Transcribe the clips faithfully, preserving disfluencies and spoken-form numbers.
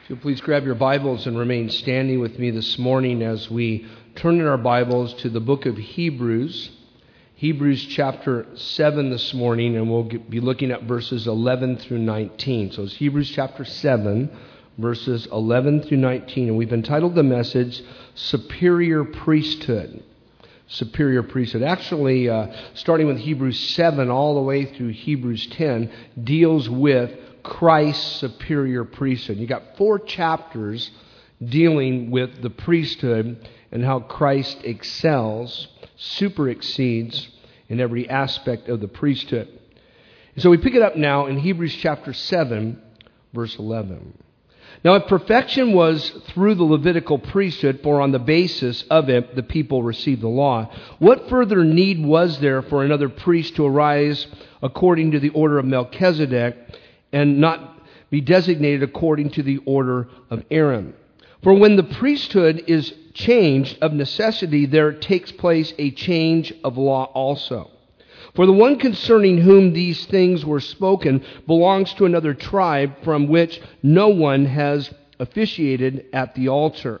If you'll please grab your Bibles and remain standing with me this morning as we turn in our Bibles to the book of Hebrews. Hebrews chapter seven this morning, and we'll be looking at verses eleven through nineteen. So it's Hebrews chapter seven, verses eleven through nineteen. And we've entitled the message, Superior Priesthood. Superior Priesthood. Actually, uh, starting with Hebrews seven all the way through Hebrews ten, deals with Christ's superior priesthood. You got four chapters dealing with the priesthood and how Christ excels, super exceeds in every aspect of the priesthood. And so we pick it up now in Hebrews chapter seven, verse eleven. Now, if perfection was through the Levitical priesthood, for on the basis of it the people received the law, what further need was there for another priest to arise according to the order of Melchizedek, and not be designated according to the order of Aaron? For when the priesthood is changed, of necessity there takes place a change of law also. For the one concerning whom these things were spoken belongs to another tribe, from which no one has officiated at the altar.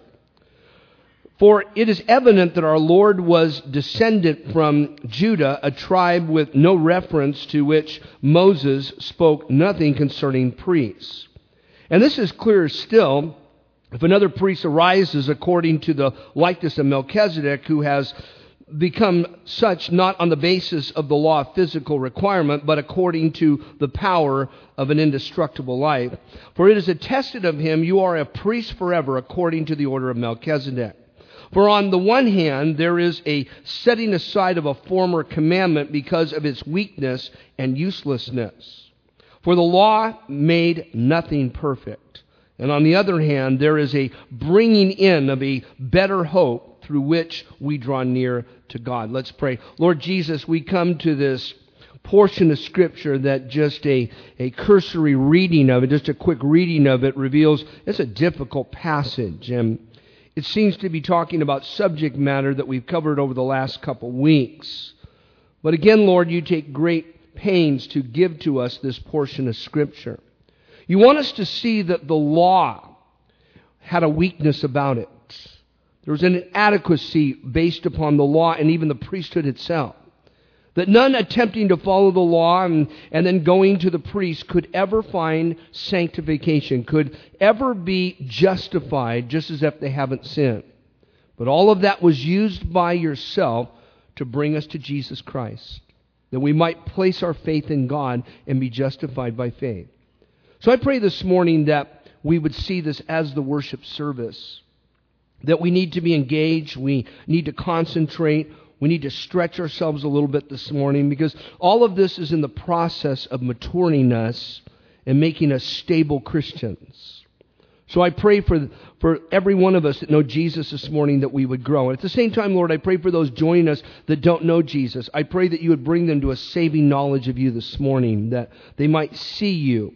For it is evident that our Lord was descended from Judah, a tribe with no reference, to which Moses spoke nothing concerning priests. And this is clearer still if another priest arises according to the likeness of Melchizedek, who has become such not on the basis of the law of physical requirement, but according to the power of an indestructible life. For it is attested of him, you are a priest forever according to the order of Melchizedek. For on the one hand, there is a setting aside of a former commandment because of its weakness and uselessness. For the law made nothing perfect. And on the other hand, there is a bringing in of a better hope through which we draw near to God. Let's pray. Lord Jesus, we come to this portion of Scripture that just a, a cursory reading of it, just a quick reading of it reveals it's a difficult passage. And it seems to be talking about subject matter that we've covered over the last couple weeks. But again, Lord, you take great pains to give to us this portion of Scripture. You want us to see that the law had a weakness about it. There was an inadequacy based upon the law and even the priesthood itself. That none attempting to follow the law and, and then going to the priest could ever find sanctification, could ever be justified just as if they haven't sinned. But all of that was used by yourself to bring us to Jesus Christ, that we might place our faith in God and be justified by faith. So I pray this morning that we would see this as the worship service, that we need to be engaged, we need to concentrate, we need to stretch ourselves a little bit this morning, because all of this is in the process of maturing us and making us stable Christians. So I pray for, for every one of us that know Jesus this morning that we would grow. And at the same time, Lord, I pray for those joining us that don't know Jesus. I pray that you would bring them to a saving knowledge of you this morning, that they might see you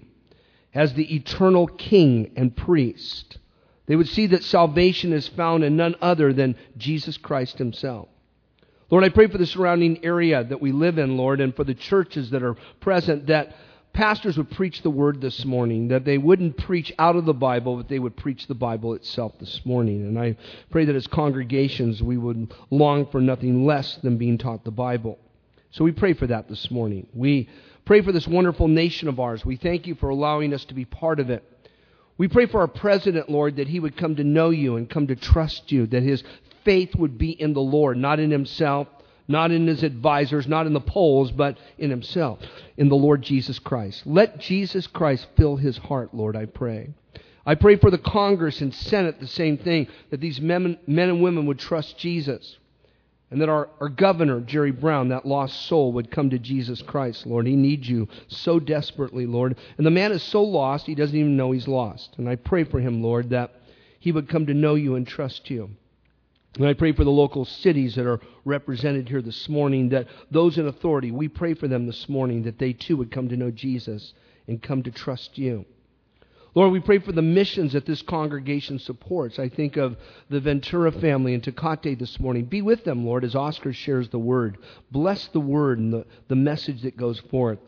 as the eternal King and priest. They would see that salvation is found in none other than Jesus Christ himself. Lord, I pray for the surrounding area that we live in, Lord, and for the churches that are present, that pastors would preach the word this morning, that they wouldn't preach out of the Bible, but they would preach the Bible itself this morning. And I pray that as congregations we would long for nothing less than being taught the Bible. So we pray for that this morning. We pray for this wonderful nation of ours. We thank you for allowing us to be part of it. We pray for our president, Lord, that he would come to know you and come to trust you, that his faith would be in the Lord, not in himself, not in his advisors, not in the polls, but in himself, in the Lord Jesus Christ. Let Jesus Christ fill his heart, Lord, I pray. I pray for the Congress and Senate, the same thing, that these men, men and women would trust Jesus, and that our, our governor, Jerry Brown, that lost soul, would come to Jesus Christ, Lord. He needs you so desperately, Lord. And the man is so lost, he doesn't even know he's lost. And I pray for him, Lord, that he would come to know you and trust you. And I pray for the local cities that are represented here this morning, that those in authority, we pray for them this morning, that they too would come to know Jesus and come to trust you. Lord, we pray for the missions that this congregation supports. I think of the Ventura family in Tecate this morning. Be with them, Lord, as Oscar shares the word. Bless the word and the, the message that goes forth.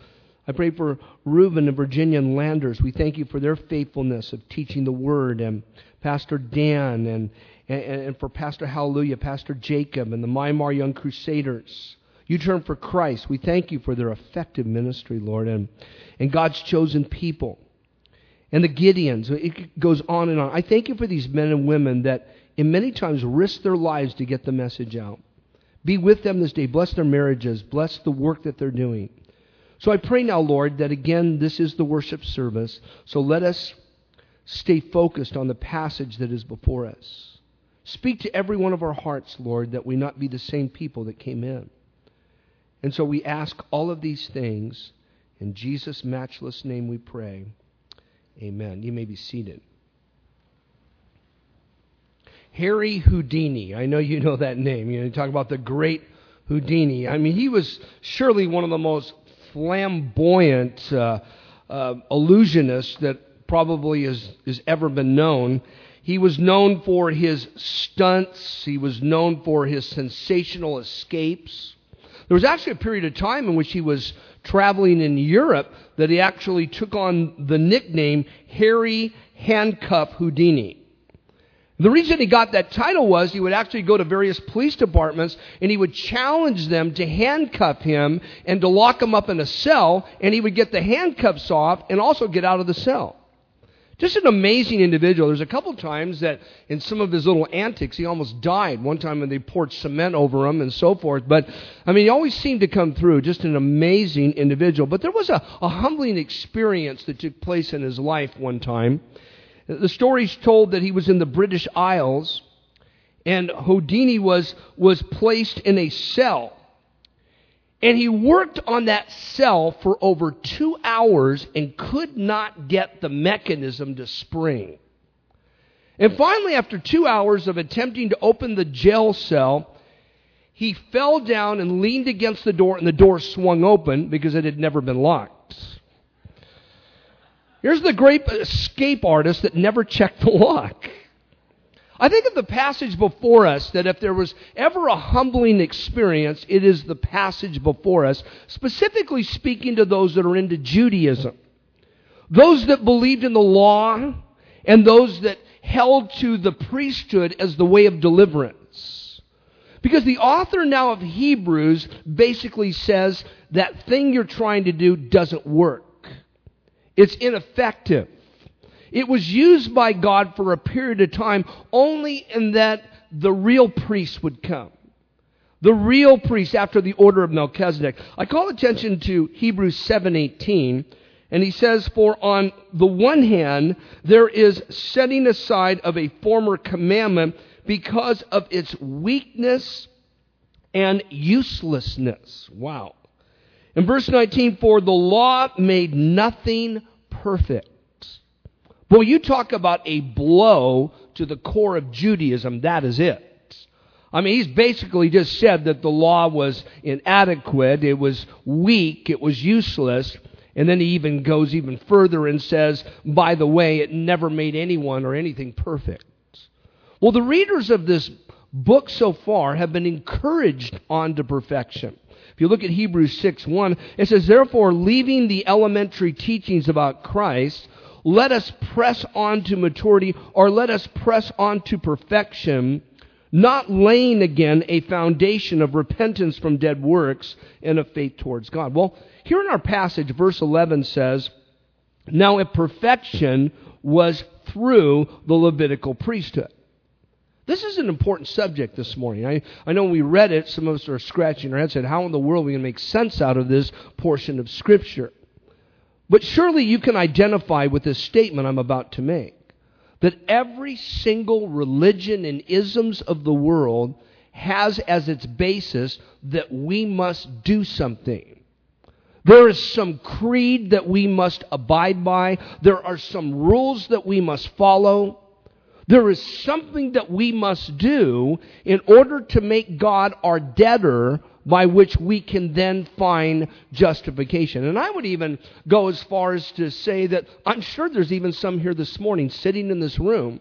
I pray for Reuben and Virginia and Landers. We thank you for their faithfulness of teaching the Word, and Pastor Dan, and, and, and for Pastor Hallelujah, Pastor Jacob, and the Myanmar Young Crusaders. You turn for Christ. We thank you for their effective ministry, Lord, and, and God's chosen people. And the Gideons, it goes on and on. I thank you for these men and women that in many times risk their lives to get the message out. Be with them this day. Bless their marriages. Bless the work that they're doing. So I pray now, Lord, that again, this is the worship service. So let us stay focused on the passage that is before us. Speak to every one of our hearts, Lord, that we not be the same people that came in. And so we ask all of these things. In Jesus' matchless name we pray. Amen. You may be seated. Harry Houdini. I know you know that name. You know, you talk about the great Houdini. I mean, he was surely one of the most flamboyant uh, uh, illusionists that probably has, has ever been known. He was known for his stunts. He was known for his sensational escapes. There was actually a period of time in which he was traveling in Europe that he actually took on the nickname Harry Handcuff Houdini. The reason he got that title was he would actually go to various police departments and he would challenge them to handcuff him and to lock him up in a cell, and he would get the handcuffs off and also get out of the cell. Just an amazing individual. There's a couple times that in some of his little antics, he almost died. One time when they poured cement over him and so forth. But, I mean, he always seemed to come through. Just an amazing individual. But there was a, a humbling experience that took place in his life one time. The story's told that he was in the British Isles, and Houdini was, was placed in a cell. And he worked on that cell for over two hours and could not get the mechanism to spring. And finally, after two hours of attempting to open the jail cell, he fell down and leaned against the door, and the door swung open because it had never been locked. Here's the great escape artist that never checked the lock. I think of the passage before us that if there was ever a humbling experience, it is the passage before us, specifically speaking to those that are into Judaism. Those that believed in the law and those that held to the priesthood as the way of deliverance. Because the author now of Hebrews basically says that thing you're trying to do doesn't work. It's ineffective. It was used by God for a period of time only in that the real priest would come. The real priest after the order of Melchizedek. I call attention to Hebrews seven eighteen, and he says, "For on the one hand, there is setting aside of a former commandment because of its weakness and uselessness." Wow. In verse nineteen, "For the law made nothing perfect." Well, you talk about a blow to the core of Judaism, that is it. I mean, he's basically just said that the law was inadequate, it was weak, it was useless, and then he even goes even further and says, by the way, it never made anyone or anything perfect. Well, the readers of this book so far have been encouraged on to perfection. If you look at Hebrews six one, it says, "Therefore, leaving the elementary teachings about Christ, let us press on to maturity," or let us press on to perfection, not laying again a foundation of repentance from dead works and of faith towards God. Well, here in our passage, verse eleven says, "Now if perfection was through the Levitical priesthood." This is an important subject this morning. I, I know when we read it, some of us are scratching our heads and said, how in the world are we going to make sense out of this portion of Scripture? But surely you can identify with this statement I'm about to make, that every single religion and isms of the world has as its basis that we must do something. There is some creed that we must abide by. There are some rules that we must follow. There is something that we must do in order to make God our debtor by which we can then find justification. And I would even go as far as to say that I'm sure there's even some here this morning sitting in this room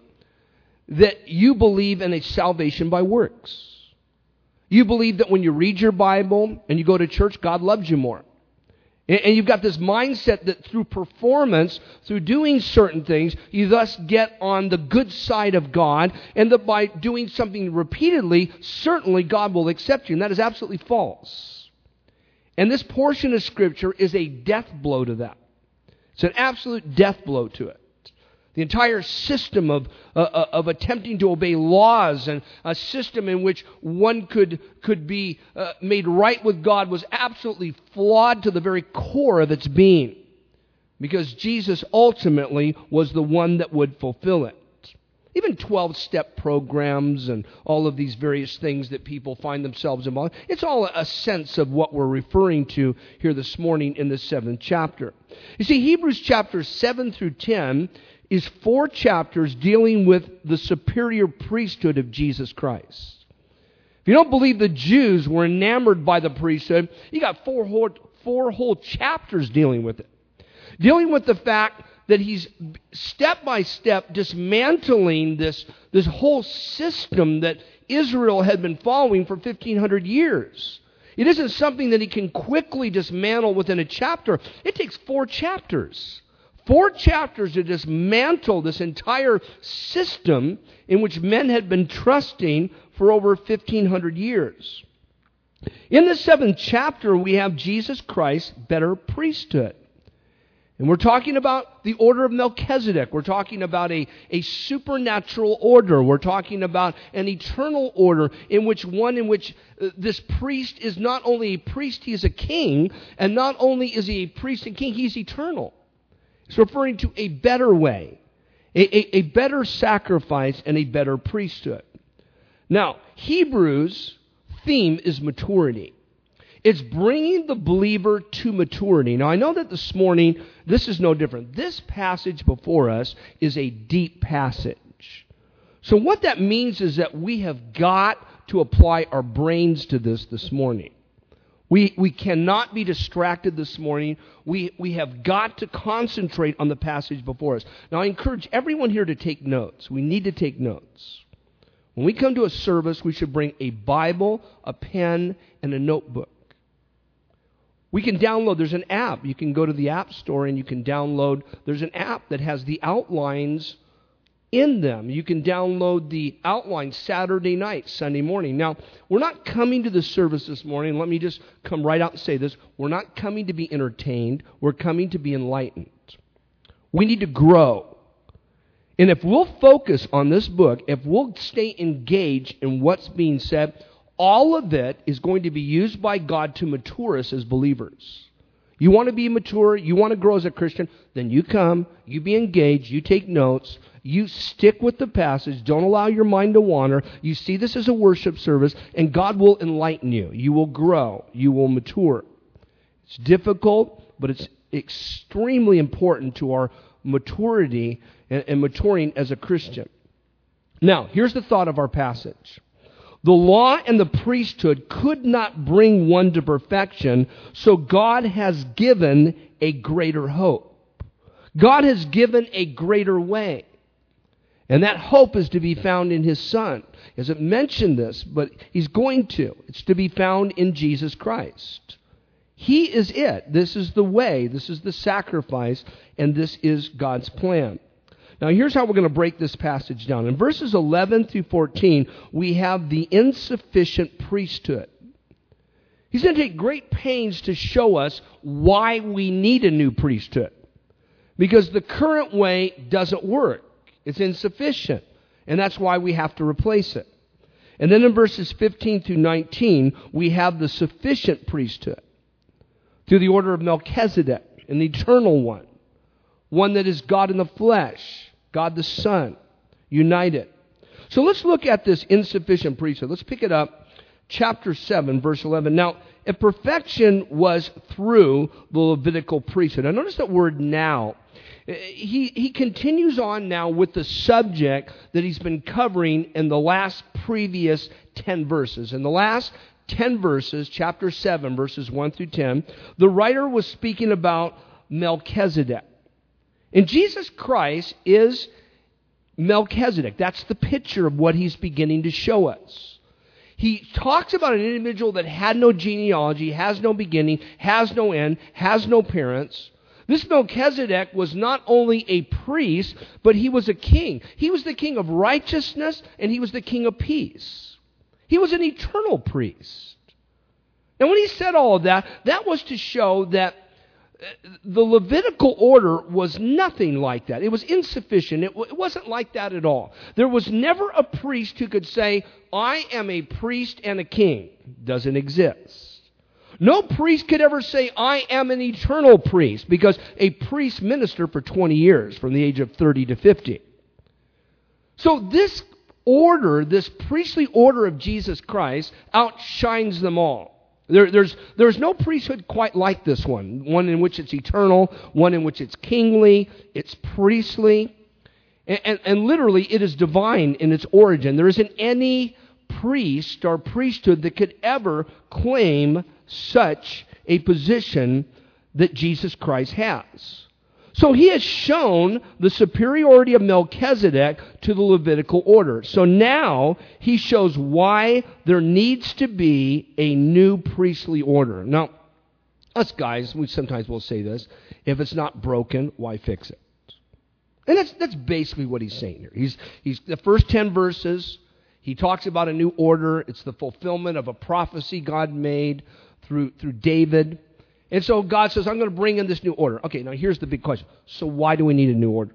that you believe in a salvation by works. You believe that when you read your Bible and you go to church, God loves you more. And, and you've got this mindset that through performance, through doing certain things, you thus get on the good side of God, and that by doing something repeatedly, certainly God will accept you. And that is absolutely false. And this portion of Scripture is a death blow to that. It's an absolute death blow to it. The entire system of uh, of attempting to obey laws and a system in which one could could be uh, made right with God was absolutely flawed to the very core of its being, because Jesus ultimately was the one that would fulfill it. Even twelve-step programs and all of these various things that people find themselves involved in, it's all a sense of what we're referring to here this morning in the seventh chapter. You see, Hebrews chapters seven through ten is four chapters dealing with the superior priesthood of Jesus Christ. If you don't believe the Jews were enamored by the priesthood, you got four whole, four whole chapters dealing with it. Dealing with the fact that he's step by step dismantling this, this whole system that Israel had been following for fifteen hundred years. It isn't something that he can quickly dismantle within a chapter. It takes four chapters. Four chapters to dismantle this entire system in which men had been trusting for over fifteen hundred years. In the seventh chapter, we have Jesus Christ's better priesthood. And we're talking about the order of Melchizedek. We're talking about a, a supernatural order. We're talking about an eternal order in which one in which uh, this priest is not only a priest, he is a king. And not only is he a priest and king, he's eternal. It's referring to a better way, a, a, a better sacrifice, and a better priesthood. Now, Hebrews' theme is maturity. It's bringing the believer to maturity. Now, I know that this morning, this is no different. This passage before us is a deep passage. So what that means is that we have got to apply our brains to this this morning. We we cannot be distracted this morning. We we have got to concentrate on the passage before us. Now, I encourage everyone here to take notes. We need to take notes. When we come to a service, we should bring a Bible, a pen, and a notebook. We can download, there's an app. You can go to the App Store and you can download, there's an app that has the outlines in them. You can download the outline Saturday night, Sunday morning. Now, we're not coming to the service this morning. Let me just come right out and say this. We're not coming to be entertained. We're coming to be enlightened. We need to grow. And if we'll focus on this book, if we'll stay engaged in what's being said, all of it is going to be used by God to mature us as believers. You want to be mature, you want to grow as a Christian, then you come, you be engaged, you take notes, you stick with the passage, don't allow your mind to wander. You see this as a worship service, and God will enlighten you. You will grow, you will mature. It's difficult, but it's extremely important to our maturity and, and maturing as a Christian. Now, here's the thought of our passage. The law and the priesthood could not bring one to perfection, so God has given a greater hope. God has given a greater way. And that hope is to be found in His Son. He hasn't mentioned this, but He's going to. It's to be found in Jesus Christ. He is it. This is the way. This is the sacrifice. And this is God's plan. Now, here's how we're going to break this passage down. In verses eleven through fourteen, we have the insufficient priesthood. He's going to take great pains to show us why we need a new priesthood. Because the current way doesn't work. It's insufficient. And that's why we have to replace it. And then in verses fifteen through nineteen, we have the sufficient priesthood. Through the order of Melchizedek, an eternal one. One that is God in the flesh. God the Son, united. So let's look at this insufficient priesthood. Let's pick it up, chapter seven, verse eleven. Now, if perfection was through the Levitical priesthood. Now, notice that word now. He, he continues on now with the subject that he's been covering in the last previous ten verses. In the last ten verses, chapter seven, verses one through ten, the writer was speaking about Melchizedek. And Jesus Christ is Melchizedek. That's the picture of what he's beginning to show us. he talks about an individual that had no genealogy, has no beginning, has no end, has no parents. This Melchizedek was not only a priest, but he was a king. He was the king of righteousness, and he was the king of peace. He was an eternal priest. And when he said all of that, that was to show that the Levitical order was nothing like that. It was insufficient. It, it wasn't like that at all. There was never a priest who could say, I am a priest and a king. Doesn't exist. No priest could ever say, I am an eternal priest, because a priest ministered for twenty years, from the age of thirty to fifty. So this order, this priestly order of Jesus Christ, outshines them all. There, there's, there's no priesthood quite like this one, one in which it's eternal, one in which it's kingly, it's priestly, and, and, and literally it is divine in its origin. There isn't any priest or priesthood that could ever claim such a position that Jesus Christ has. So he has shown the superiority of Melchizedek to the Levitical order. So now he shows why there needs to be a new priestly order. Now, us guys, we sometimes will say this, if it's not broken, why fix it? And that's that's basically what he's saying here. He's he's the first ten verses, he talks about a new order. It's the fulfillment of a prophecy God made through through David. And so God says, I'm going to bring in this new order. Okay, now here's the big question. So why do we need a new order?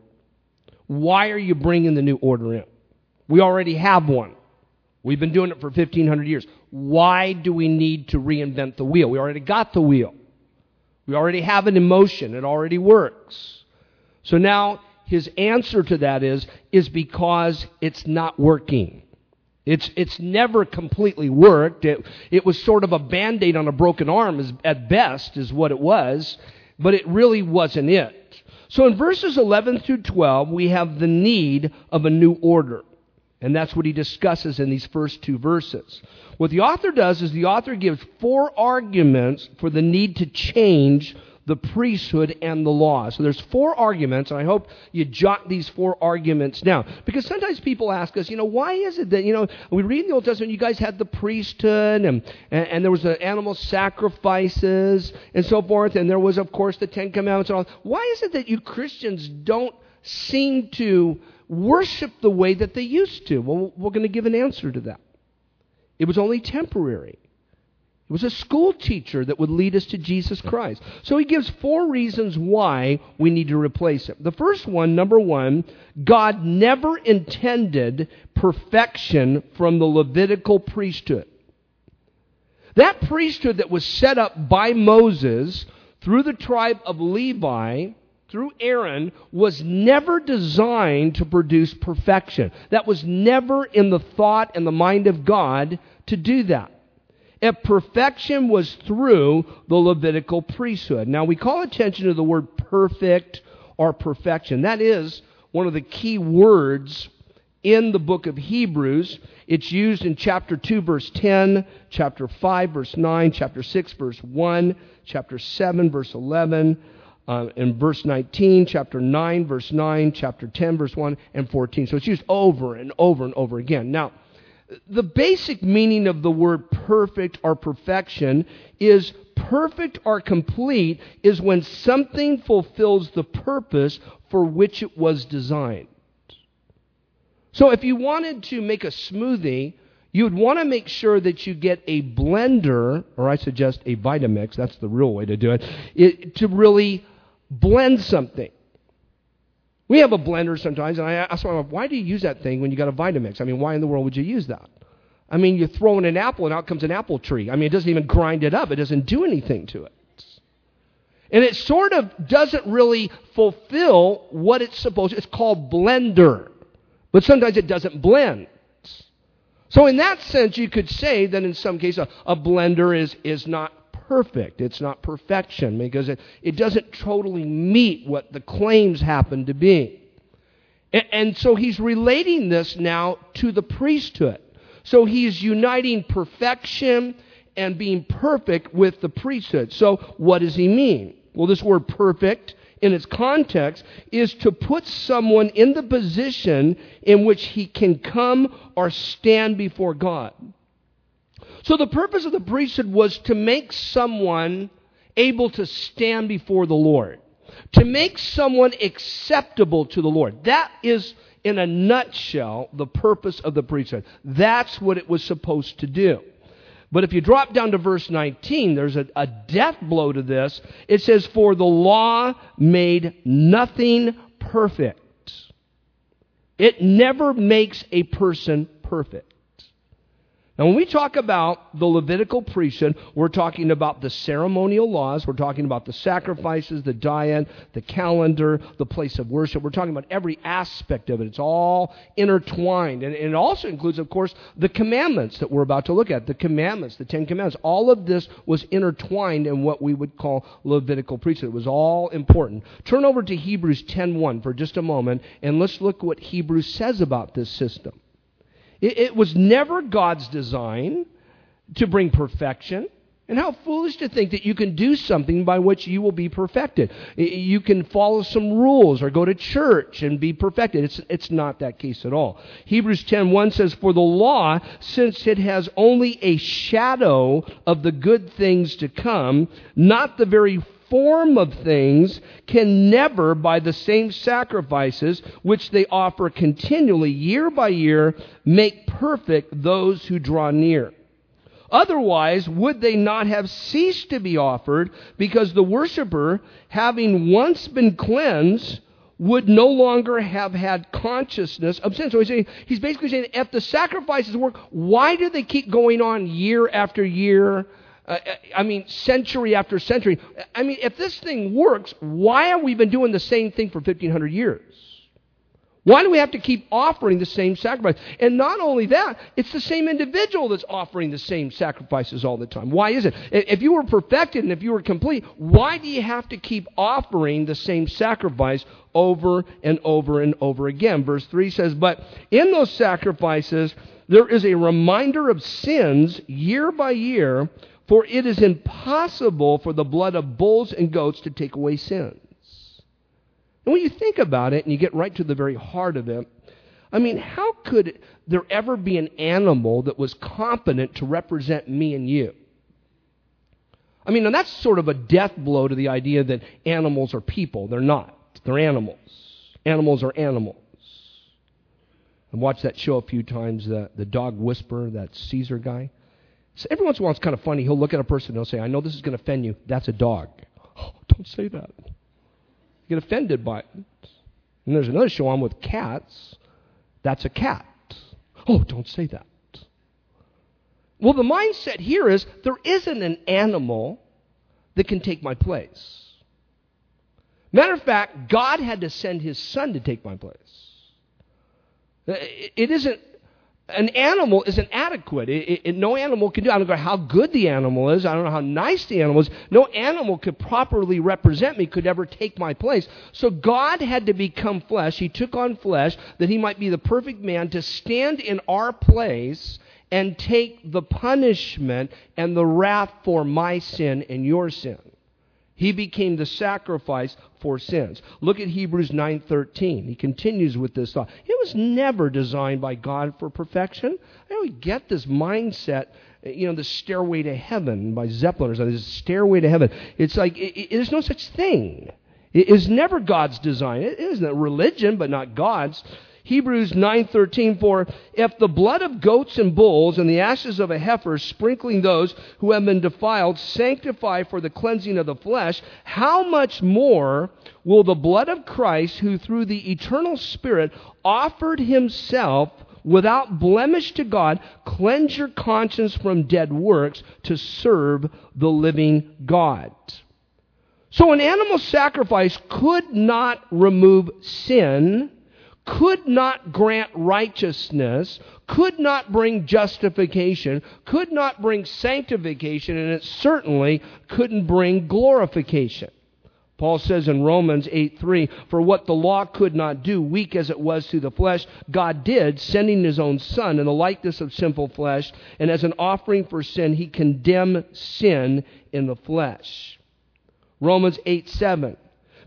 Why are you bringing the new order in? We already have one. We've been doing it for fifteen hundred years. Why do we need to reinvent the wheel? We already got the wheel. We already have an emotion. It already works. So now his answer to that is, is because it's not working. It's it's never completely worked. It, it was sort of a Band-Aid on a broken arm is, at best is what it was, but it really wasn't it. So in verses eleven through twelve, we have the need of a new order. And that's what he discusses in these first two verses. What the author does is the author gives four arguments for the need to change the priesthood and the law. So there's four arguments, and I hope you jot these four arguments down. Because sometimes people ask us, you know, why is it that, you know, we read in the Old Testament, you guys had the priesthood, and, and, and there was the animal sacrifices, and so forth, and there was, of course, the Ten Commandments and all. Why is it that you Christians don't seem to worship the way that they used to? Well, we're going to give an answer to that. It was only temporary. It was a school teacher that would lead us to Jesus Christ. So he gives four reasons why we need to replace it. The first one, number one, God never intended perfection from the Levitical priesthood. That priesthood that was set up by Moses through the tribe of Levi, through Aaron, was never designed to produce perfection. That was never in the thought and the mind of God to do that. If perfection was through the Levitical priesthood. Now, we call attention to the word perfect or perfection. That is one of the key words in the book of Hebrews. It's used in chapter two, verse ten, chapter five, verse nine, chapter six, verse one, chapter seven, verse eleven, uh, and verse nineteen, chapter nine, verse nine, chapter ten, verse one, and fourteen. So it's used over and over and over again. Now, the basic meaning of the word perfect or perfection is perfect or complete is when something fulfills the purpose for which it was designed. So if you wanted to make a smoothie, you would want to make sure that you get a blender, or I suggest a Vitamix, that's the real way to do it, it to really blend something. We have a blender sometimes, and I ask my wife, why do you use that thing when you got a Vitamix? I mean, why in the world would you use that? I mean, you throw in an apple, and out comes an apple tree. I mean, it doesn't even grind it up. It doesn't do anything to it. And it sort of doesn't really fulfill what it's supposed to. It's called blender. But sometimes it doesn't blend. So in that sense, you could say that in some cases, a, a blender is, is not perfect. It's not perfection because it, it doesn't totally meet what the claims happen to be. And, and so he's relating this now to the priesthood. So he's uniting perfection and being perfect with the priesthood. So what does he mean? Well, this word perfect in its context is to put someone in the position in which he can come or stand before God. So the purpose of the priesthood was to make someone able to stand before the Lord, to make someone acceptable to the Lord. That is, in a nutshell, the purpose of the priesthood. That's what it was supposed to do. But if you drop down to verse nineteen, there's a, a death blow to this. It says, "For the law made nothing perfect." It never makes a person perfect. Now, when we talk about the Levitical priesthood, we're talking about the ceremonial laws. We're talking about the sacrifices, the diet, the calendar, the place of worship. We're talking about every aspect of it. It's all intertwined. And it also includes, of course, the commandments that we're about to look at. The commandments, the Ten Commandments. All of this was intertwined in what we would call Levitical priesthood. It was all important. Turn over to Hebrews ten one for just a moment, and let's look what Hebrews says about this system. It was never God's design to bring perfection. And how foolish to think that you can do something by which you will be perfected. You can follow some rules or go to church and be perfected. It's, it's not that case at all. Hebrews ten one says, "For the law, since it has only a shadow of the good things to come, not the very form of things, can never, by the same sacrifices which they offer continually year by year, make perfect those who draw near. Otherwise, would they not have ceased to be offered, because the worshiper, having once been cleansed, would no longer have had consciousness of sin." So he's, saying, he's basically saying, if the sacrifices work, why do they keep going on year after year? Uh, I mean, century after century. I mean, if this thing works, why have we been doing the same thing for fifteen hundred years? Why do we have to keep offering the same sacrifice? And not only that, it's the same individual that's offering the same sacrifices all the time. Why is it? If you were perfected and if you were complete, why do you have to keep offering the same sacrifice over and over and over again? Verse three says, "But in those sacrifices, there is a reminder of sins year by year, for it is impossible for the blood of bulls and goats to take away sins." And when you think about it and you get right to the very heart of it, I mean, how could there ever be an animal that was competent to represent me and you? I mean, and that's sort of a death blow to the idea that animals are people. They're not. They're animals. Animals are animals. I've watched that show a few times, the, the Dog Whisperer, that Caesar guy. So every once in a while, it's kind of funny. He'll look at a person and he'll say, "I know this is going to offend you. That's a dog." "Oh, don't say that." You get offended by it. And there's another show on with cats. "That's a cat." "Oh, don't say that." Well, the mindset here is there isn't an animal that can take my place. Matter of fact, God had to send His Son to take my place. It isn't. An animal isn't adequate. It, it, it, no animal can do it. I don't know how good the animal is. I don't know how nice the animal is. No animal could properly represent me, could ever take my place. So God had to become flesh. He took on flesh that He might be the perfect man to stand in our place and take the punishment and the wrath for my sin and your sin. He became the sacrifice for sins. Look at Hebrews nine thirteen. He continues with this thought. It was never designed by God for perfection. I don't get this mindset, you know, the stairway to heaven by Zeppelin or something. This stairway to heaven. It's like, it, it, there's no such thing. It is never God's design. It isn't a religion, but not God's. Hebrews nine thirteen, "For if the blood of goats and bulls and the ashes of a heifer, sprinkling those who have been defiled, sanctify for the cleansing of the flesh, how much more will the blood of Christ, who through the eternal Spirit offered Himself without blemish to God, cleanse your conscience from dead works to serve the living God?" So an animal sacrifice could not remove sin, could not grant righteousness, could not bring justification, could not bring sanctification, and it certainly couldn't bring glorification. Paul says in Romans eight three, "For what the law could not do, weak as it was through the flesh, God did, sending His own Son in the likeness of sinful flesh, and as an offering for sin, He condemned sin in the flesh." Romans eight seven,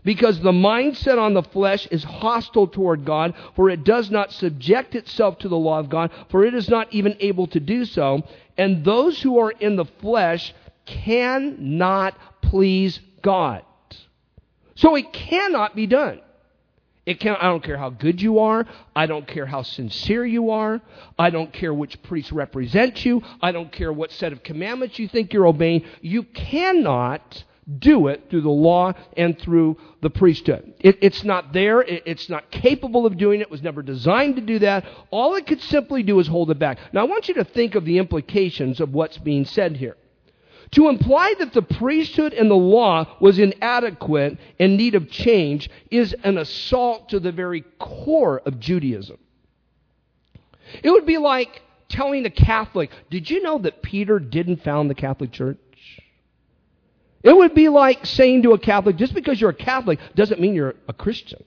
Because the mindset on the flesh is hostile toward God, for it does not subject itself to the law of God, for it is not even able to do so. And those who are in the flesh cannot please God. So it cannot be done. It can, I don't care how good you are. I don't care how sincere you are. I don't care which priest represents you. I don't care what set of commandments you think you're obeying. You cannot do it through the law and through the priesthood. It, it's not there. It, it's not capable of doing it. It was never designed to do that. All it could simply do is hold it back. Now I want you to think of the implications of what's being said here. To imply that the priesthood and the law was inadequate and need of change is an assault to the very core of Judaism. It would be like telling a Catholic, did you know that Peter didn't found the Catholic Church? It would be like saying to a Catholic, just because you're a Catholic doesn't mean you're a Christian.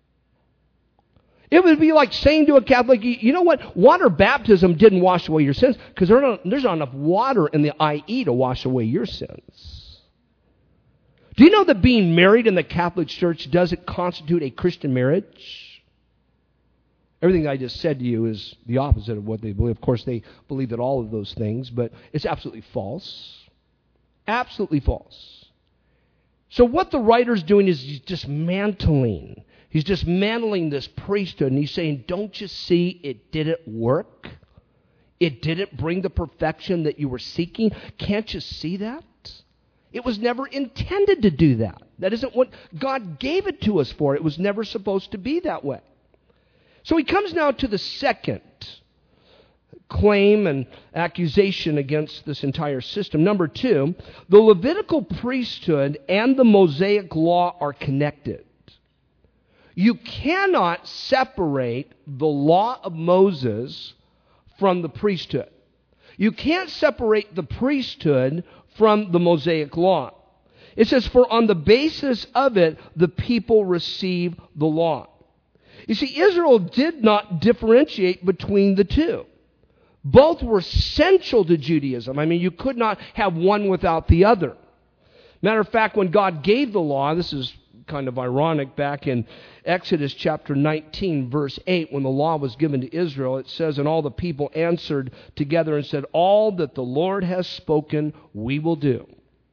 It would be like saying to a Catholic, you know what? Water baptism didn't wash away your sins because there's not enough water in the I E to wash away your sins. Do you know that being married in the Catholic Church doesn't constitute a Christian marriage? Everything I just said to you is the opposite of what they believe. Of course, they believe that all of those things, but it's absolutely false. Absolutely false. So what the writer's doing is he's dismantling He's dismantling this priesthood, and he's saying, don't you see it didn't work? It didn't bring the perfection that you were seeking. Can't you see that? It was never intended to do that. That isn't what God gave it to us for. It was never supposed to be that way. So he comes now to the second claim and accusation against this entire system. Number two, the Levitical priesthood and the Mosaic law are connected. You cannot separate the law of Moses from the priesthood. You can't separate the priesthood from the Mosaic law. It says, for on the basis of it, the people receive the law. You see, Israel did not differentiate between the two. Both were essential to Judaism. I mean, you could not have one without the other. Matter of fact, when God gave the law, this is kind of ironic, back in Exodus chapter nineteen, verse eight, when the law was given to Israel, it says, and all the people answered together and said, all that the Lord has spoken, we will do.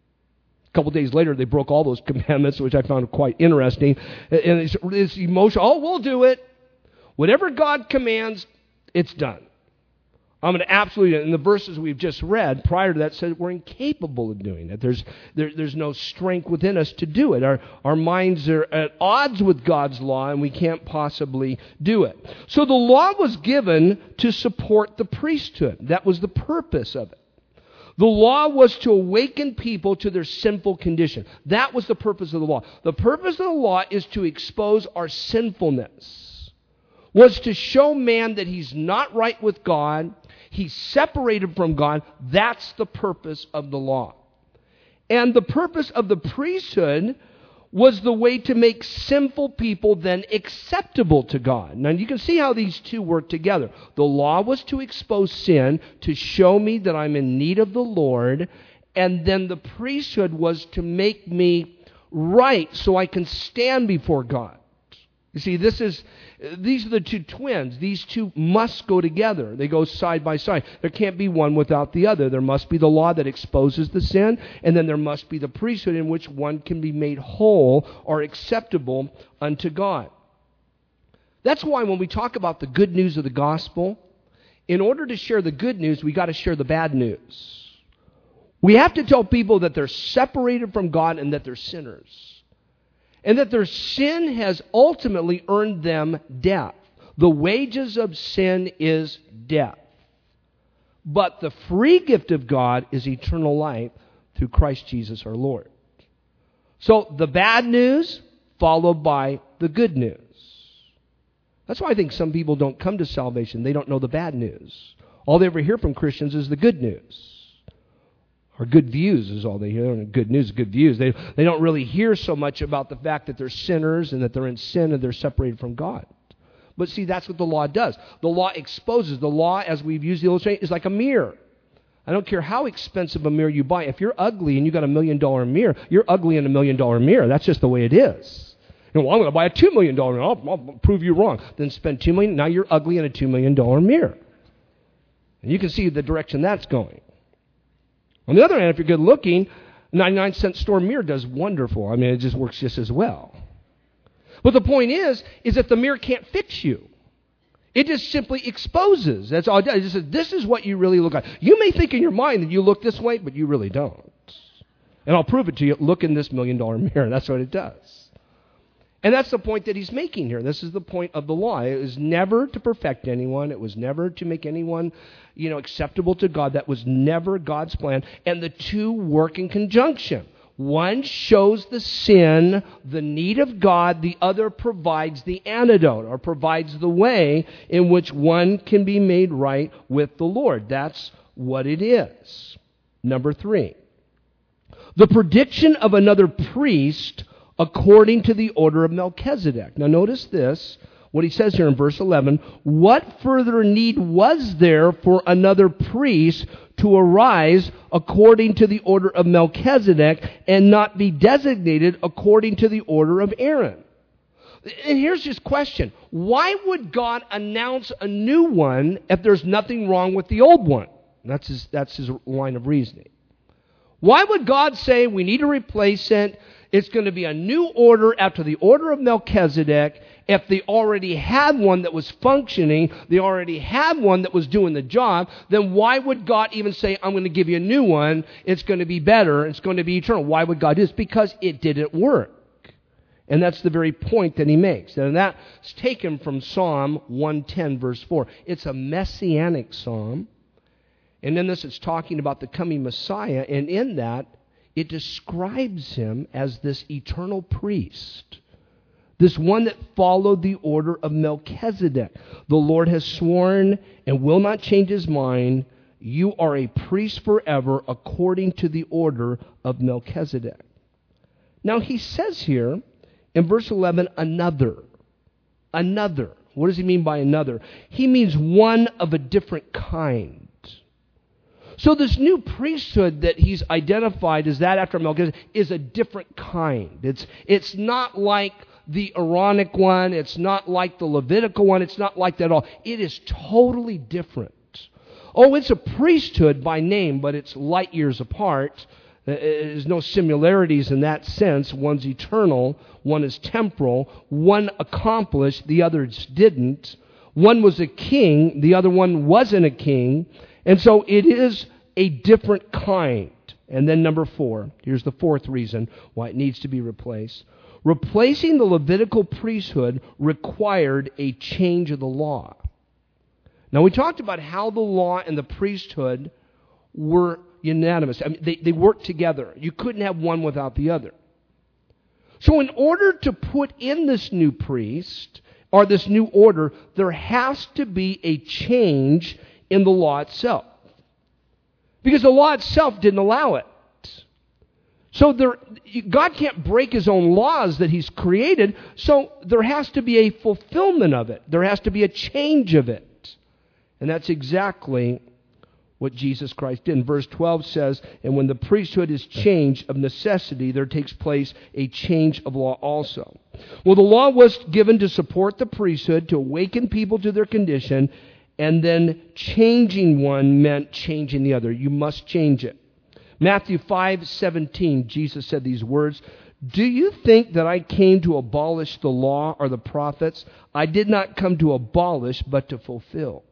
A couple days later, they broke all those commandments, which I found quite interesting. And it's, it's emotional. Oh, we'll do it. Whatever God commands, it's done. I'm going to absolutely, in the verses we've just read, prior to that, said we're incapable of doing it. There's, there, there's no strength within us to do it. Our, our minds are at odds with God's law, and we can't possibly do it. So the law was given to support the priesthood. That was the purpose of it. The law was to awaken people to their sinful condition. That was the purpose of the law. The purpose of the law is to expose our sinfulness. Was to show man that he's not right with God. He's separated from God. That's the purpose of the law. And the purpose of the priesthood was the way to make sinful people then acceptable to God. Now you can see how these two work together. The law was to expose sin, to show me that I'm in need of the Lord. And then the priesthood was to make me right so I can stand before God. You see, this is these are the two twins. These two must go together. They go side by side. There can't be one without the other. There must be the law that exposes the sin, and then there must be the priesthood in which one can be made whole or acceptable unto God. That's why when we talk about the good news of the gospel, in order to share the good news, we got to share the bad news. We have to tell people that they're separated from God and that they're sinners. And that their sin has ultimately earned them death. The wages of sin is death. But the free gift of God is eternal life through Christ Jesus our Lord. So the bad news followed by the good news. That's why I think some people don't come to salvation. They don't know the bad news. All they ever hear from Christians is the good news. Or good views is all they hear. Good news, good views. They, they don't really hear so much about the fact that they're sinners and that they're in sin and they're separated from God. But see, that's what the law does. The law exposes. The law, as we've used the illustration, is like a mirror. I don't care how expensive a mirror you buy. If you're ugly and you got a million dollar mirror, you're ugly in a million dollar mirror. That's just the way it is. No, well, I'm going to buy a two million dollars mirror. I'll, I'll prove you wrong. Then spend two million dollars. Now you're ugly in a two million dollars mirror. And you can see the direction that's going. On the other hand, if you're good looking, ninety-nine cent store mirror does wonderful. I mean, it just works just as well. But the point is, is that the mirror can't fix you. It just simply exposes. That's all it does. It just says, this is what you really look like. You may think in your mind that you look this way, but you really don't. And I'll prove it to you. Look in this million dollar mirror. That's what it does. And that's the point that he's making here. This is the point of the law. It was never to perfect anyone. It was never to make anyone, you know, acceptable to God. That was never God's plan. And the two work in conjunction. One shows the sin, the need of God. The other provides the antidote, or provides the way in which one can be made right with the Lord. That's what it is. Number three. The prediction of another priest according to the order of Melchizedek. Now notice this, what he says here in verse eleven. What further need was there for another priest to arise according to the order of Melchizedek and not be designated according to the order of Aaron? And here's his question. Why would God announce a new one if there's nothing wrong with the old one? That's his, that's his line of reasoning. Why would God say we need to replace it? It's going to be a new order after the order of Melchizedek. If they already had one that was functioning, they already had one that was doing the job, then why would God even say, I'm going to give you a new one, it's going to be better, it's going to be eternal? Why would God do this? Because it didn't work. And that's the very point that he makes. And that's taken from Psalm one ten, verse four. It's a messianic psalm. And in this, it's talking about the coming Messiah. And in that, it describes him as this eternal priest. This one that followed the order of Melchizedek. The Lord has sworn and will not change his mind. You are a priest forever according to the order of Melchizedek. Now he says here in verse eleven, another. Another. What does he mean by another? He means one of a different kind. So this new priesthood that he's identified as that after Melchizedek is a different kind. It's, it's not like the Aaronic one. It's not like the Levitical one. It's not like that at all. It is totally different. Oh, it's a priesthood by name, but it's light years apart. There's no similarities in that sense. One's eternal, one is temporal. One accomplished, the others didn't. One was a king, the other one wasn't a king. And so it is a different kind. And then number four, here's the fourth reason why it needs to be replaced. Replacing the Levitical priesthood required a change of the law. Now we talked about how the law and the priesthood were unanimous. I mean, they, they worked together. You couldn't have one without the other. So in order to put in this new priest, or this new order, there has to be a change in the law itself. Because the law itself didn't allow it. So there, God can't break his own laws that he's created, so there has to be a fulfillment of it. There has to be a change of it. And that's exactly what Jesus Christ did. And verse twelve says, and when the priesthood is changed of necessity, there takes place a change of law also. Well, the law was given to support the priesthood, to awaken people to their condition, and then changing one meant changing the other. You must change it. Matthew five seventeen, Jesus said these words, do you think that I came to abolish the law or the prophets? I did not come to abolish, but to fulfill.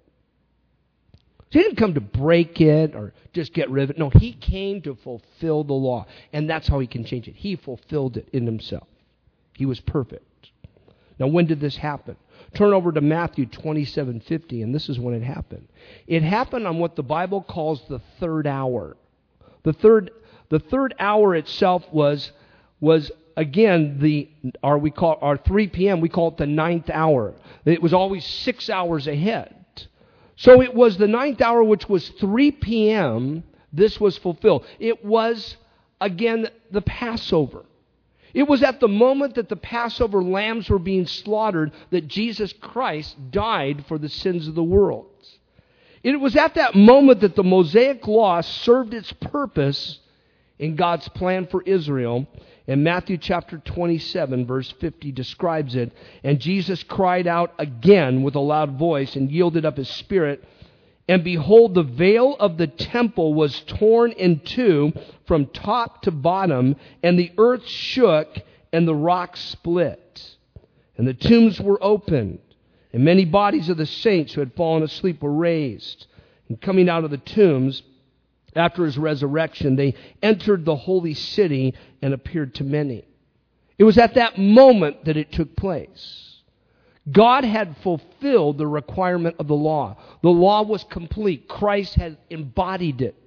So he didn't come to break it or just get rid of it. No, he came to fulfill the law. And that's how he can change it. He fulfilled it in himself. He was perfect. Now, when did this happen? Turn over to Matthew twenty-seven fifty, and this is when it happened. It happened on what the Bible calls the third hour. The third, the third hour itself was, was again, the our we call our three p.m. We call it the ninth hour. It was always six hours ahead. So it was the ninth hour, which was three p.m. This was fulfilled. It was, again, the Passover. It was at the moment that the Passover lambs were being slaughtered that Jesus Christ died for the sins of the world. It was at that moment that the Mosaic law served its purpose in God's plan for Israel. And Matthew chapter twenty-seven, verse fifty describes it. And Jesus cried out again with a loud voice and yielded up his spirit. And behold, the veil of the temple was torn in two from top to bottom, and the earth shook, and the rocks split. And the tombs were opened, and many bodies of the saints who had fallen asleep were raised. And coming out of the tombs, after his resurrection, they entered the holy city and appeared to many. It was at that moment that it took place. God had fulfilled the requirement of the law. The law was complete. Christ had embodied it.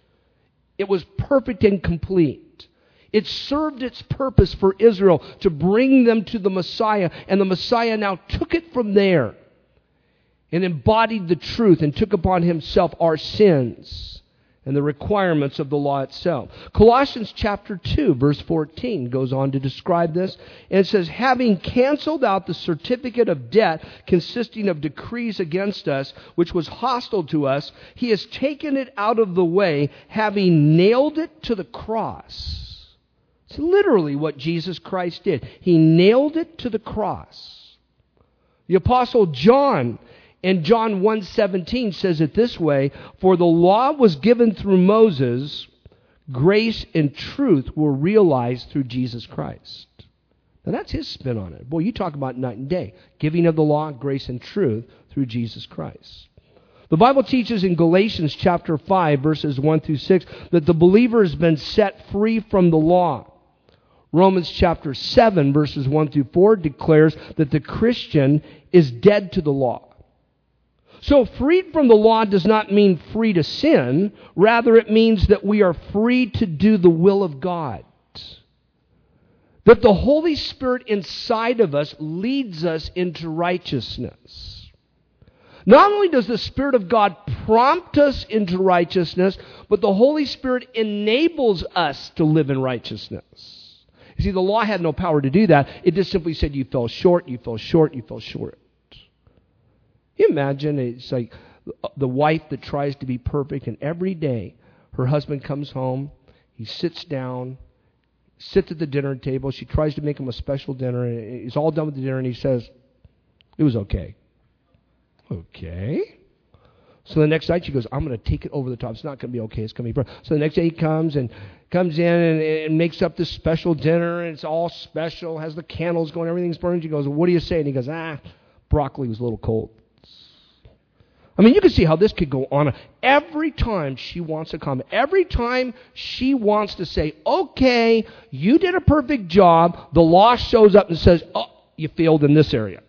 It was perfect and complete. It served its purpose for Israel to bring them to the Messiah, and the Messiah now took it from there and embodied the truth and took upon himself our sins and the requirements of the law itself. Colossians chapter two, verse fourteen goes on to describe this. And it says, having canceled out the certificate of debt consisting of decrees against us, which was hostile to us, he has taken it out of the way, having nailed it to the cross. It's literally what Jesus Christ did. He nailed it to the cross. The Apostle John, in John one seventeen, says it this way, for the law was given through Moses, grace and truth were realized through Jesus Christ. Now that's his spin on it. Boy, you talk about night and day. Giving of the law, grace and truth through Jesus Christ. The Bible teaches in Galatians chapter five, verses one through six, that the believer has been set free from the law. Romans chapter seven, verses one through four declares that the Christian is dead to the law. So freed from the law does not mean free to sin. Rather, it means that we are free to do the will of God. That the Holy Spirit inside of us leads us into righteousness. Not only does the Spirit of God prompt us into righteousness, but the Holy Spirit enables us to live in righteousness. You see, the law had no power to do that. It just simply said you fell short, you fell short, you fell short. You imagine it's like the wife that tries to be perfect, and every day her husband comes home, he sits down, sits at the dinner table, she tries to make him a special dinner, and he's all done with the dinner, and he says, it was okay. Okay. So the next night she goes, I'm going to take it over the top. It's not going to be okay. It's going to be perfect. So the next day he comes and comes in and, and makes up this special dinner, and it's all special, has the candles going, everything's burning. She goes, what do you say? And he goes, ah, broccoli was a little cold. I mean, you can see how this could go on. Every time she wants to comment, every time she wants to say, okay, you did a perfect job, the law shows up and says, oh, you failed in this area.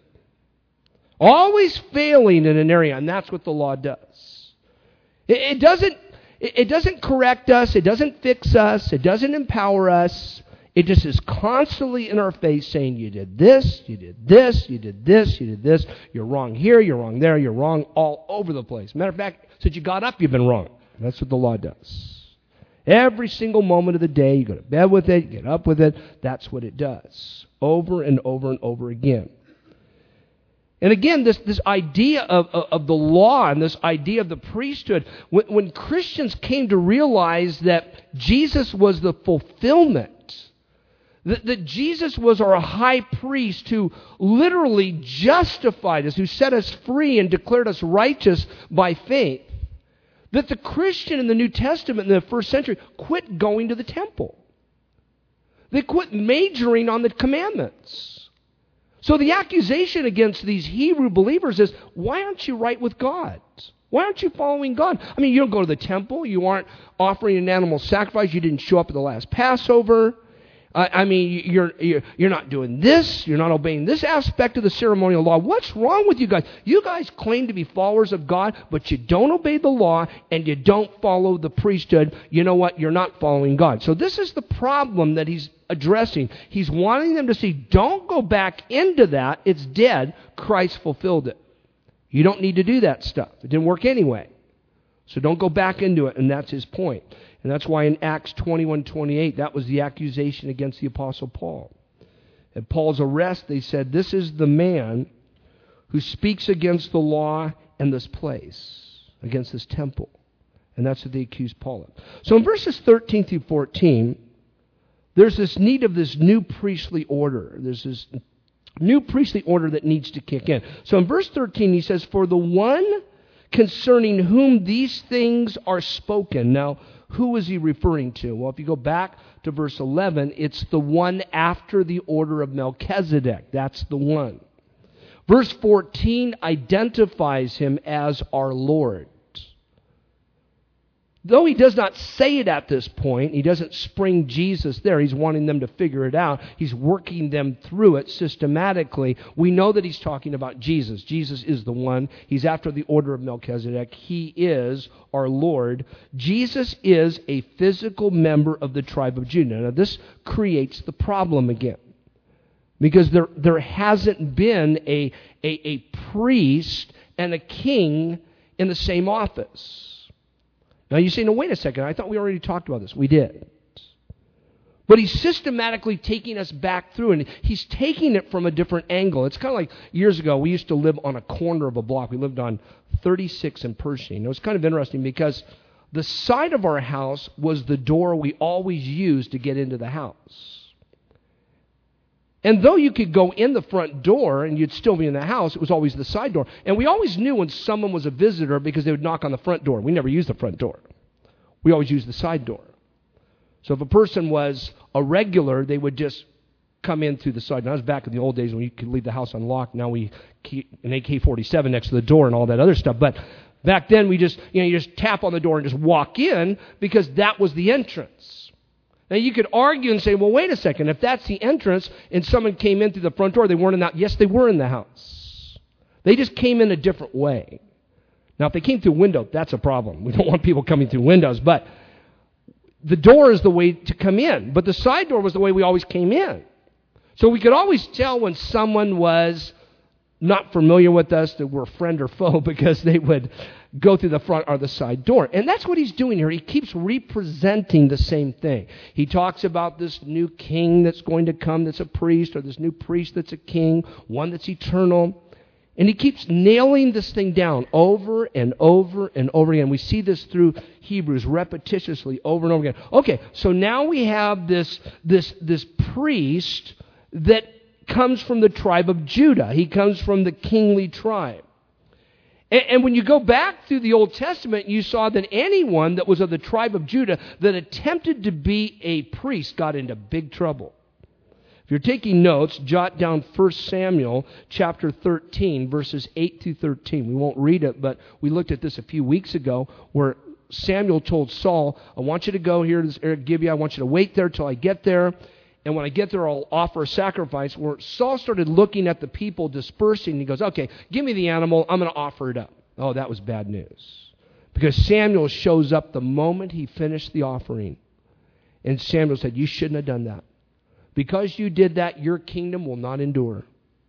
Always failing in an area, and that's what the law does. It, it doesn't, it, it doesn't correct us, it doesn't fix us, it doesn't empower us. It just is constantly in our face saying, you did this, you did this, you did this, you did this. You're wrong here, you're wrong there, you're wrong all over the place. Matter of fact, since you got up, you've been wrong. That's what the law does. Every single moment of the day, you go to bed with it, you get up with it. That's what it does. Over and over and over again. And again, this, this idea of, of, of the law and this idea of the priesthood, when, when Christians came to realize that Jesus was the fulfillment, That, that Jesus was our high priest who literally justified us, who set us free and declared us righteous by faith. That the Christian in the New Testament in the first century quit going to the temple. They quit majoring on the commandments. So the accusation against these Hebrew believers is, why aren't you right with God? Why aren't you following God? I mean, you don't go to the temple. You aren't offering an animal sacrifice. You didn't show up at the last Passover. I mean, you're, you're you're not doing this. You're not obeying this aspect of the ceremonial law. What's wrong with you guys? You guys claim to be followers of God, but you don't obey the law and you don't follow the priesthood. You know what? You're not following God. So this is the problem that he's addressing. He's wanting them to see, don't go back into that. It's dead. Christ fulfilled it. You don't need to do that stuff. It didn't work anyway. So don't go back into it, and that's his point. And that's why in Acts twenty-one twenty-eight, that was the accusation against the Apostle Paul. At Paul's arrest, they said, this is the man who speaks against the law and this place, against this temple. And that's what they accuse Paul of. So in verses thirteen through fourteen, there's this need of this new priestly order. There's this new priestly order that needs to kick in. So in verse thirteen, he says, "For the one concerning whom these things are spoken." Now, who is he referring to? Well, if you go back to verse eleven, it's the one after the order of Melchizedek. That's the one. Verse fourteen identifies him as our Lord. Though he does not say it at this point, he doesn't spring Jesus there. He's wanting them to figure it out. He's working them through it systematically. We know that he's talking about Jesus. Jesus is the one. He's after the order of Melchizedek. He is our Lord. Jesus is a physical member of the tribe of Judah. Now, this creates the problem again. Because there, there hasn't been a, a, a priest and a king in the same office. Now you say, no, wait a second, I thought we already talked about this. We did. But he's systematically taking us back through, and he's taking it from a different angle. It's kind of like years ago, we used to live on a corner of a block. We lived on thirty-six and Pershing. It was kind of interesting because the side of our house was the door we always used to get into the house. And though you could go in the front door and you'd still be in the house, it was always the side door. And we always knew when someone was a visitor because they would knock on the front door. We never used the front door. We always used the side door. So if a person was a regular, they would just come in through the side. Now, that was back in the old days when you could leave the house unlocked. Now we keep an A K forty-seven next to the door and all that other stuff. But back then, we just, you know, you just tap on the door and just walk in because that was the entrance. Now, you could argue and say, well, wait a second. If that's the entrance and someone came in through the front door, they weren't in that. Yes, they were in the house. They just came in a different way. Now, if they came through a window, that's a problem. We don't want people coming through windows. But the door is the way to come in. But the side door was the way we always came in. So we could always tell when someone was not familiar with us, that we're friend or foe, because they would go through the front or the side door. And that's what he's doing here. He keeps representing the same thing. He talks about this new king that's going to come that's a priest, or this new priest that's a king, one that's eternal. And he keeps nailing this thing down over and over and over again. We see this through Hebrews repetitiously over and over again. Okay, so now we have this, this, this priest that comes from the tribe of Judah. He comes from the kingly tribe. And, and when you go back through the Old Testament, you saw that anyone that was of the tribe of Judah that attempted to be a priest got into big trouble. If you're taking notes, jot down First Samuel chapter thirteen, verses eight through thirteen. We won't read it, but we looked at this a few weeks ago where Samuel told Saul, I want you to go here to this area of Gibeah. I want you to wait there till I get there. And when I get there, I'll offer a sacrifice. Where Saul started looking at the people dispersing, he goes, okay, give me the animal. I'm going to offer it up. Oh, that was bad news. Because Samuel shows up the moment he finished the offering. And Samuel said, you shouldn't have done that. Because you did that, your kingdom will not endure.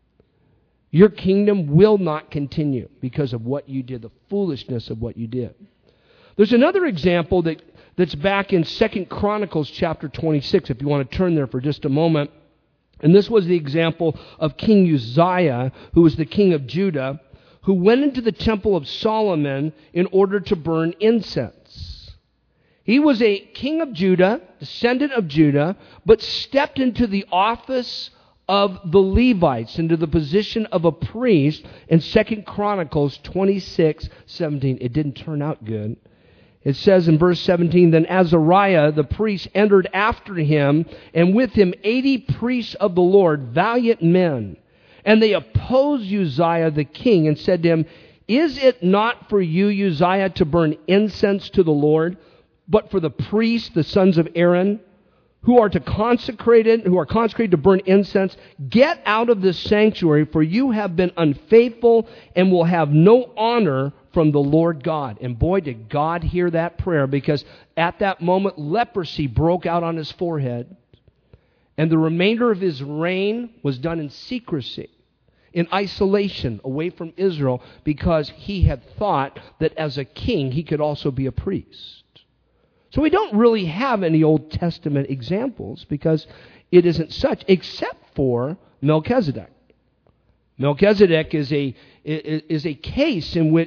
Your kingdom will not continue because of what you did, the foolishness of what you did. There's another example that, that's back in Second Chronicles chapter twenty-six, if you want to turn there for just a moment. And this was the example of King Uzziah, who was the king of Judah, who went into the temple of Solomon in order to burn incense. He was a king of Judah, descendant of Judah, but stepped into the office of the Levites, into the position of a priest in Second Chronicles twenty-six seventeen. It didn't turn out good. It says in verse seventeen, then Azariah the priest entered after him, and with him eighty priests of the Lord, valiant men. And they opposed Uzziah the king and said to him, is it not for you, Uzziah, to burn incense to the Lord, but for the priests, the sons of Aaron, who are to consecrated, who are consecrated to burn incense? Get out of this sanctuary, for you have been unfaithful and will have no honor from the Lord God. And boy, did God hear that prayer, because at that moment, leprosy broke out on his forehead. And the remainder of his reign was done in secrecy, in isolation, away from Israel, because he had thought that as a king, he could also be a priest. So we don't really have any Old Testament examples because it isn't such, except for Melchizedek. Melchizedek is a, is a case in which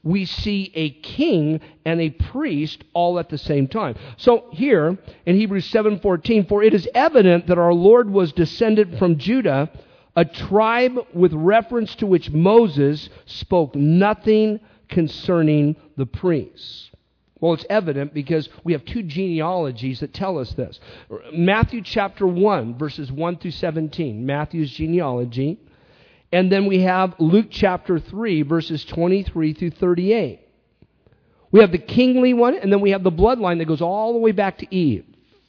we see a king and a priest all at the same time. So here in Hebrews seven fourteen, for it is evident that our Lord was descended from Judah, a tribe with reference to which Moses spoke nothing concerning the priests. Well, it's evident because we have two genealogies that tell us this. Matthew chapter one, verses one through seventeen, Matthew's genealogy. And then we have Luke chapter three, verses twenty-three through thirty-eight. We have the kingly one, and then we have the bloodline that goes all the way back to Eve.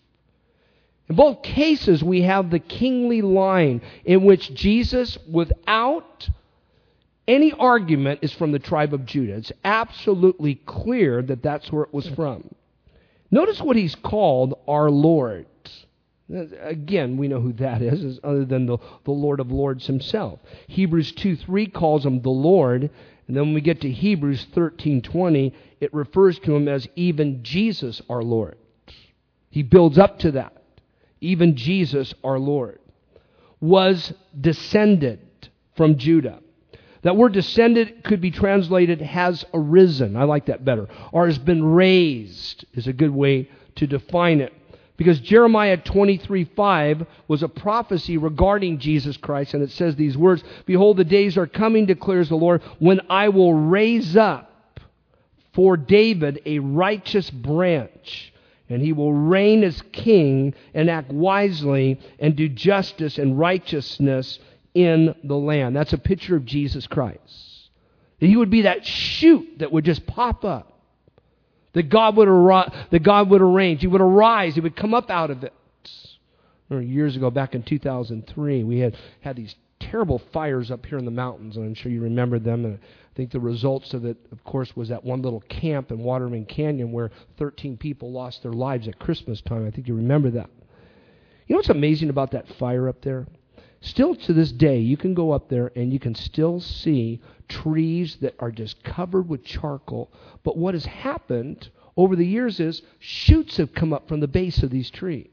In both cases, we have the kingly line in which Jesus, without any argument, is from the tribe of Judah. It's absolutely clear that that's where it was from. Notice what he's called our Lord. Again, we know who that is, other than the, the Lord of Lords himself. Hebrews two three calls him the Lord, and then when we get to Hebrews thirteen twenty, it refers to him as even Jesus our Lord. He builds up to that. Even Jesus our Lord was descended from Judah. That word descended could be translated has arisen. I like that better. Or has been raised is a good way to define it. Because Jeremiah twenty-three five was a prophecy regarding Jesus Christ, and it says these words, behold, the days are coming, declares the Lord, when I will raise up for David a righteous branch, and he will reign as king and act wisely and do justice and righteousness in the land. That's a picture of Jesus Christ. That he would be that shoot that would just pop up. That God would ar- that God would arrange. He would arise. He would come up out of it. Remember years ago, back in two thousand three, we had, had these terrible fires up here in the mountains, and I'm sure you remember them. And I think the results of it, of course, was that one little camp in Waterman Canyon where thirteen people lost their lives at Christmas time. I think you remember that. You know what's amazing about that fire up there? Still to this day, you can go up there and you can still see trees that are just covered with charcoal. But what has happened over the years is shoots have come up from the base of these trees.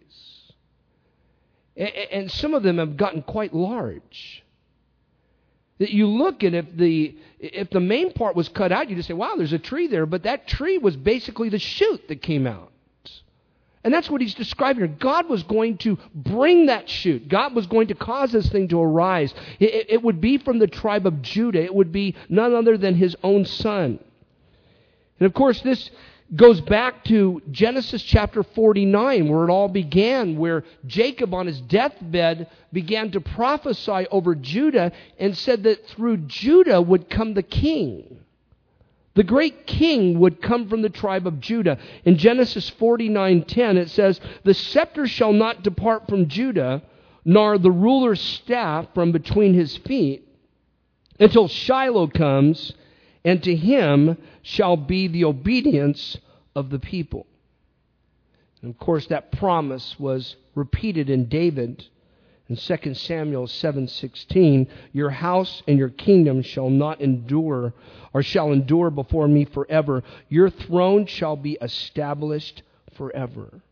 And some of them have gotten quite large. That you look and if the if the main part was cut out, you just say, wow, there's a tree there. But that tree was basically the shoot that came out. And that's what he's describing here. God was going to bring that shoot. God was going to cause this thing to arise. It, it would be from the tribe of Judah. It would be none other than his own son. And of course, this goes back to Genesis chapter forty-nine, where it all began, where Jacob on his deathbed began to prophesy over Judah and said that through Judah would come the king. The great king would come from the tribe of Judah. In Genesis forty-nine ten, it says, the scepter shall not depart from Judah, nor the ruler's staff from between his feet, until Shiloh comes, and to him shall be the obedience of the people. And of course, that promise was repeated in David. In Second Samuel seven sixteen, your house and your kingdom shall not endure, or shall endure before me forever. Your throne shall be established forever.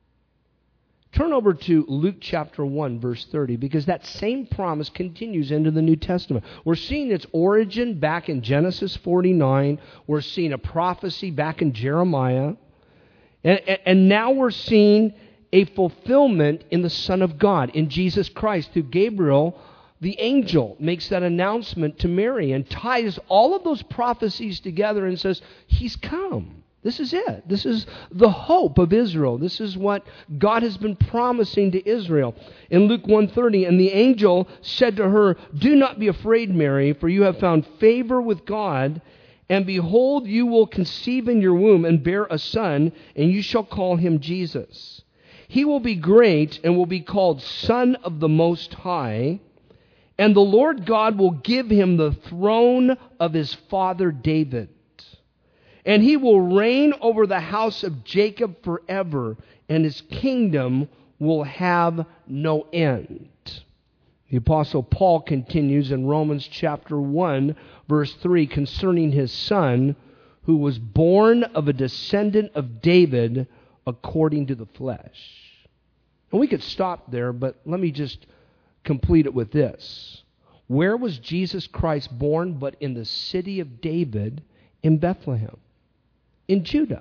Turn over to Luke chapter one, verse thirty, because that same promise continues into the New Testament. We're seeing its origin back in Genesis forty-nine. We're seeing a prophecy back in Jeremiah. And, and, and now we're seeing a fulfillment in the Son of God, in Jesus Christ, through Gabriel, the angel, makes that announcement to Mary and ties all of those prophecies together and says, he's come. This is it. This is the hope of Israel. This is what God has been promising to Israel. In Luke one thirty, and the angel said to her, do not be afraid, Mary, for you have found favor with God, and behold, you will conceive in your womb and bear a son, and you shall call him Jesus. He will be great and will be called Son of the Most High, and the Lord God will give him the throne of his father David. And he will reign over the house of Jacob forever, and his kingdom will have no end. The Apostle Paul continues in Romans chapter one, verse three, concerning his son, who was born of a descendant of David according to the flesh. And we could stop there, but let me just complete it with this. Where was Jesus Christ born but in the city of David in Bethlehem, in Judah.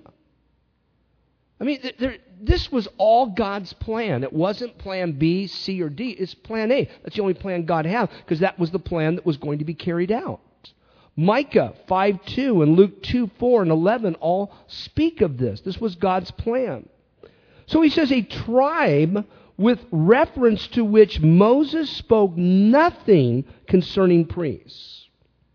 I mean, there, this was all God's plan. It wasn't plan B, C, or D. It's plan A. That's the only plan God had, because that was the plan that was going to be carried out. Micah five two and Luke two four and eleven all speak of this. This was God's plan. So he says, a tribe with reference to which Moses spoke nothing concerning priests.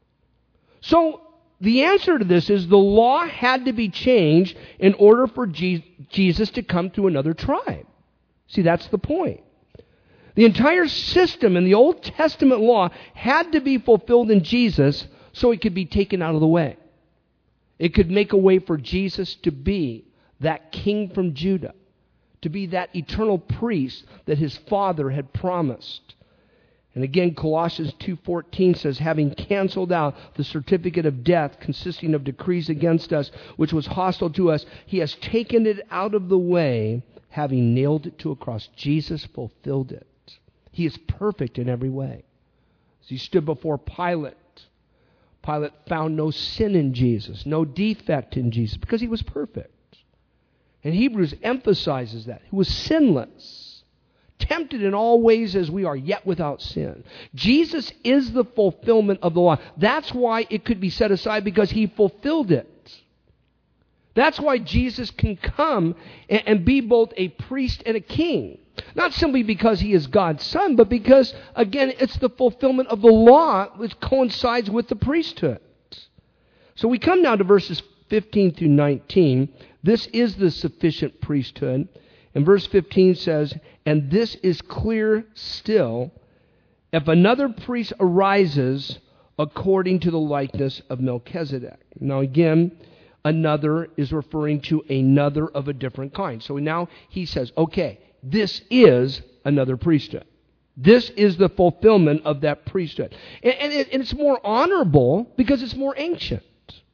So the answer to this is the law had to be changed in order for Je- Jesus to come to another tribe. See, that's the point. The entire system in the Old Testament law had to be fulfilled in Jesus so it could be taken out of the way. It could make a way for Jesus to be that king from Judah, to be that eternal priest that his Father had promised. And again, Colossians two fourteen says, having canceled out the certificate of death consisting of decrees against us, which was hostile to us, he has taken it out of the way, having nailed it to a cross. Jesus fulfilled it. He is perfect in every way. As he stood before Pilate, Pilate found no sin in Jesus, no defect in Jesus, because he was perfect. And Hebrews emphasizes that. He was sinless, tempted in all ways as we are, yet without sin. Jesus is the fulfillment of the law. That's why it could be set aside, because he fulfilled it. That's why Jesus can come and, and be both a priest and a king. Not simply because he is God's son, but because, again, it's the fulfillment of the law which coincides with the priesthood. So we come now to verses fifteen through nineteen. This is the sufficient priesthood. And verse fifteen says, and this is clear still, if another priest arises according to the likeness of Melchizedek. Now again, another is referring to another of a different kind. So now he says, okay, this is another priesthood. This is the fulfillment of that priesthood. And, and, it, and it's more honorable because it's more ancient.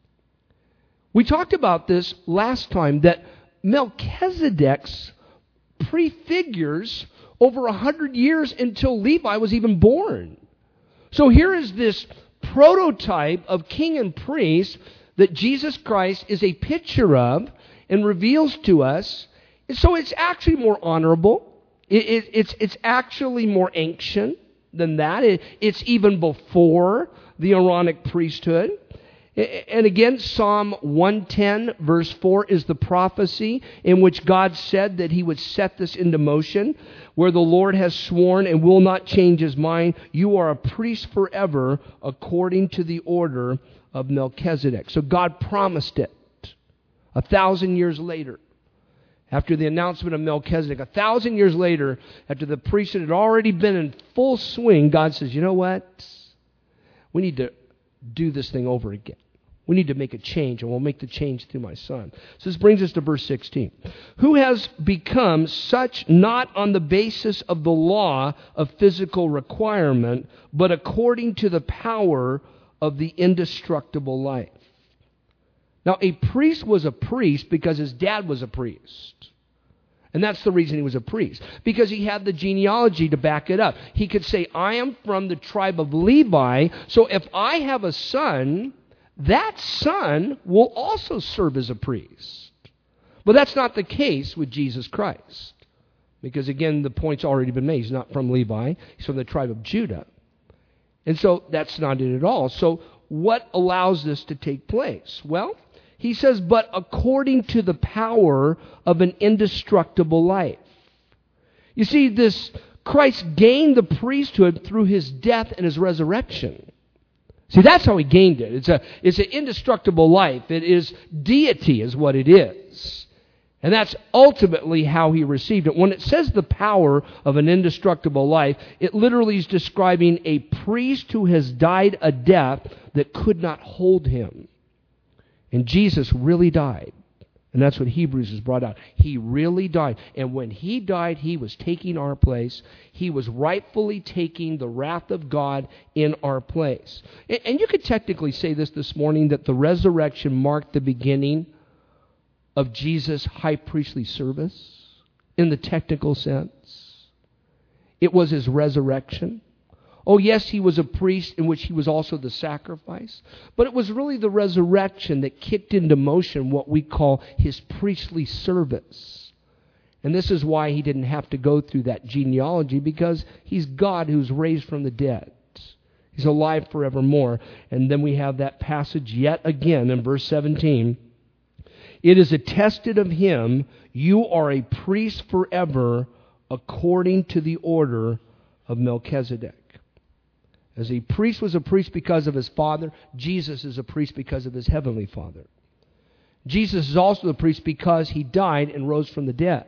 We talked about this last time, that Melchizedek's prefigures over a hundred years until Levi was even born. So here is this prototype of king and priest that Jesus Christ is a picture of and reveals to us. And so it's actually more honorable. It, it, it's, it's actually more ancient than that. It, it's even before the Aaronic priesthood. And again, Psalm one ten, verse four, is the prophecy in which God said that he would set this into motion, where the Lord has sworn and will not change his mind. You are a priest forever according to the order of Melchizedek. So God promised it a thousand years later. After the announcement of Melchizedek, a thousand years later, after the priesthood had already been in full swing, God says, you know what? We need to do this thing over again. We need to make a change, and we'll make the change through my Son. So this brings us to verse sixteen. Who has become such not on the basis of the law of physical requirement, but according to the power of the indestructible life. Now, a priest was a priest because his dad was a priest. And that's the reason he was a priest, because he had the genealogy to back it up. He could say, I am from the tribe of Levi, so if I have a son, that son will also serve as a priest. But that's not the case with Jesus Christ, because again, the point's already been made. He's not from Levi, he's from the tribe of Judah. And so that's not it at all. So what allows this to take place? Well, he says, but according to the power of an indestructible life. You see, this Christ gained the priesthood through his death and his resurrection. See, that's how he gained it. It's a, it's an indestructible life. It is deity is what it is. And that's ultimately how he received it. When it says the power of an indestructible life, it literally is describing a priest who has died a death that could not hold him. And Jesus really died. And that's what Hebrews has brought out. He really died. And when he died, he was taking our place. He was rightfully taking the wrath of God in our place. And, and you could technically say this this morning, that the resurrection marked the beginning of Jesus' high priestly service in the technical sense. It was his resurrection. Oh, yes, he was a priest in which he was also the sacrifice. But it was really the resurrection that kicked into motion what we call his priestly service. And this is why he didn't have to go through that genealogy, because he's God who's raised from the dead. He's alive forevermore. And then we have that passage yet again in verse seventeen. It is attested of him, you are a priest forever according to the order of Melchizedek. As a priest was a priest because of his Father, Jesus is a priest because of his heavenly Father. Jesus is also a priest because he died and rose from the dead.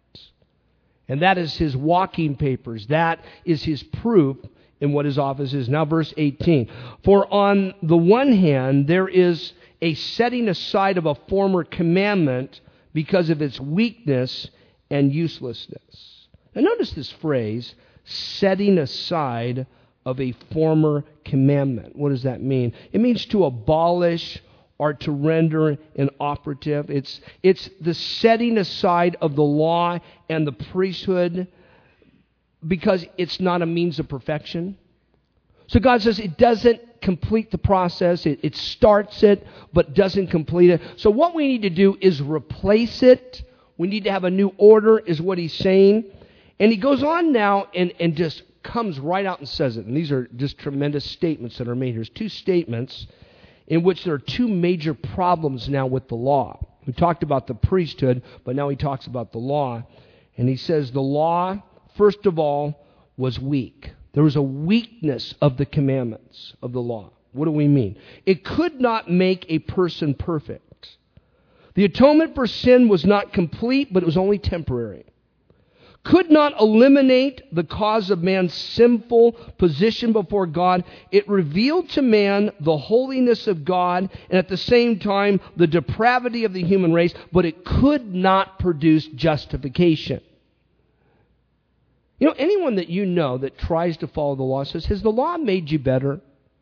And that is his walking papers. That is his proof in what his office is. Now verse eighteen. For on the one hand, there is a setting aside of a former commandment because of its weakness and uselessness. Now notice this phrase, setting aside of a former commandment. What does that mean? It means to abolish or to render inoperative. It's, it's the setting aside of the law and the priesthood because it's not a means of perfection. So God says it doesn't complete the process. It, it starts it, but doesn't complete it. So what we need to do is replace it. We need to have a new order, is what he's saying. And he goes on now and, and just comes right out and says it. And these are just tremendous statements that are made. There's two statements in which there are two major problems now with the law. We talked about the priesthood, but now he talks about the law. And he says the law, first of all, was weak. There was a weakness of the commandments of the law. What do we mean? It could not make a person perfect. The atonement for sin was not complete, but it was only temporary. Could not eliminate the cause of man's sinful position before God. It revealed to man the holiness of God and at the same time the depravity of the human race, but it could not produce justification. You know, anyone that you know that tries to follow the law says, has the law made you better?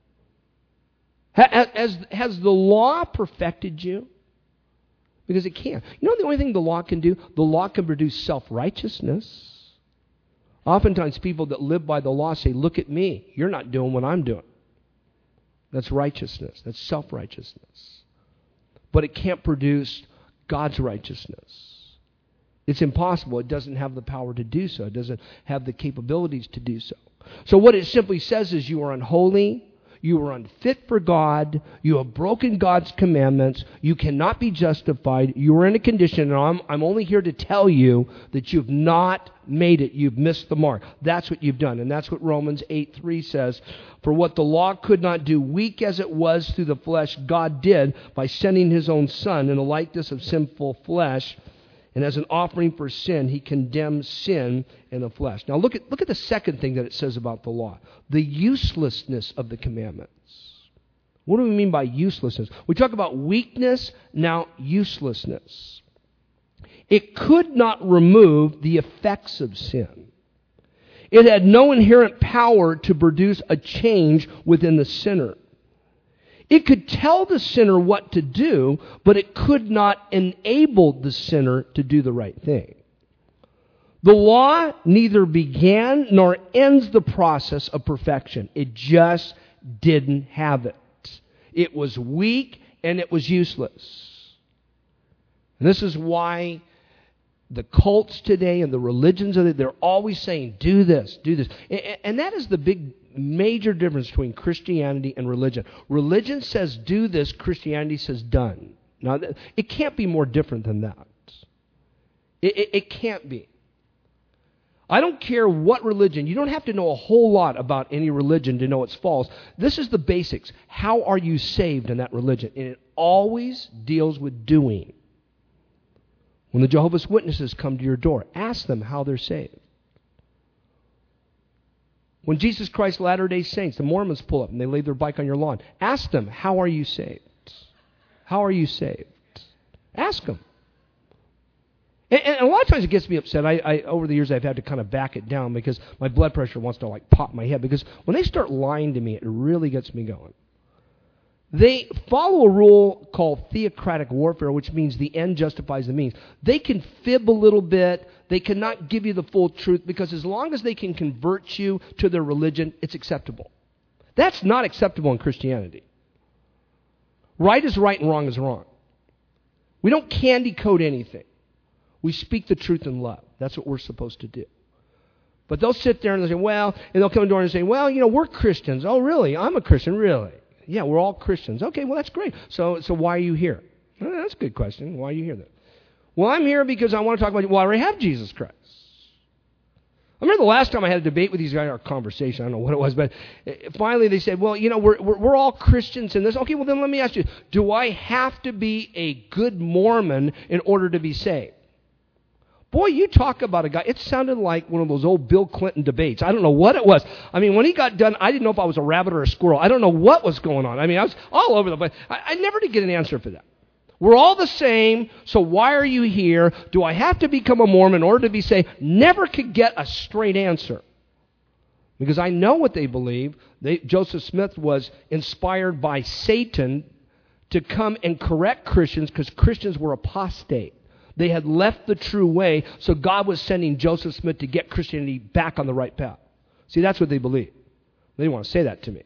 Has, has the law perfected you? Because it can't. You know the only thing the law can do? The law can produce self-righteousness. Oftentimes people that live by the law say, look at me, you're not doing what I'm doing. That's righteousness. That's self-righteousness. But it can't produce God's righteousness. It's impossible. It doesn't have the power to do so. It doesn't have the capabilities to do so. So what it simply says is you are unholy, you are unfit for God, you have broken God's commandments, you cannot be justified, you are in a condition, and I'm, I'm only here to tell you that you've not made it, you've missed the mark. That's what you've done, and that's what Romans eight three says. For what the law could not do, weak as it was through the flesh, God did by sending his own Son in the likeness of sinful flesh. And as an offering for sin, he condemns sin in the flesh. Now look at, look at the second thing that it says about the law. The uselessness of the commandments. What do we mean by uselessness? We talk about weakness, now uselessness. It could not remove the effects of sin. It had no inherent power to produce a change within the sinner. It could tell the sinner what to do, but it could not enable the sinner to do the right thing. The law neither began nor ends the process of perfection. It just didn't have it. It was weak and it was useless. And this is why the cults today and the religions of it, they're always saying, do this, do this. And that is the big major difference between Christianity and religion. Religion says do this, Christianity says done. Now, it can't be more different than that. It, it, it can't be. I don't care what religion. You don't have to know a whole lot about any religion to know it's false. This is the basics. How are you saved in that religion? And it always deals with doing. When the Jehovah's Witnesses come to your door, ask them how they're saved. When Jesus Christ Latter-day Saints, the Mormons pull up and they lay their bike on your lawn, ask them, how are you saved? How are you saved? Ask them. And, and a lot of times it gets me upset. I, I over the years I've had to kind of back it down because my blood pressure wants to like pop my head. Because when they start lying to me, it really gets me going. They follow a rule called theocratic warfare, which means the end justifies the means. They can fib a little bit. They cannot give you the full truth because as long as they can convert you to their religion, it's acceptable. That's not acceptable in Christianity. Right is right and wrong is wrong. We don't candy coat anything. We speak the truth in love. That's what we're supposed to do. But they'll sit there and they'll say, well, and they'll come to the door and say, well, you know, we're Christians. Oh, really? I'm a Christian, really? Yeah, we're all Christians. Okay, well, that's great. So so why are you here? Well, that's a good question. Why are you here then? Well, I'm here because I want to talk about, well, I already have Jesus Christ. I remember the last time I had a debate with these guys, or a conversation, I don't know what it was, but finally they said, well, you know, we're, we're, we're all Christians in this. Okay, well, then let me ask you, do I have to be a good Mormon in order to be saved? Boy, you talk about a guy, it sounded like one of those old Bill Clinton debates. I don't know what it was. I mean, when he got done, I didn't know if I was a rabbit or a squirrel. I don't know what was going on. I mean, I was all over the place. I, I never did get an answer for that. We're all the same, so why are you here? Do I have to become a Mormon in order to be saved? Never could get a straight answer. Because I know what they believe. They, Joseph Smith was inspired by Satan to come and correct Christians because Christians were apostate. They had left the true way, so God was sending Joseph Smith to get Christianity back on the right path. See, that's what they believe. They didn't want to say that to me.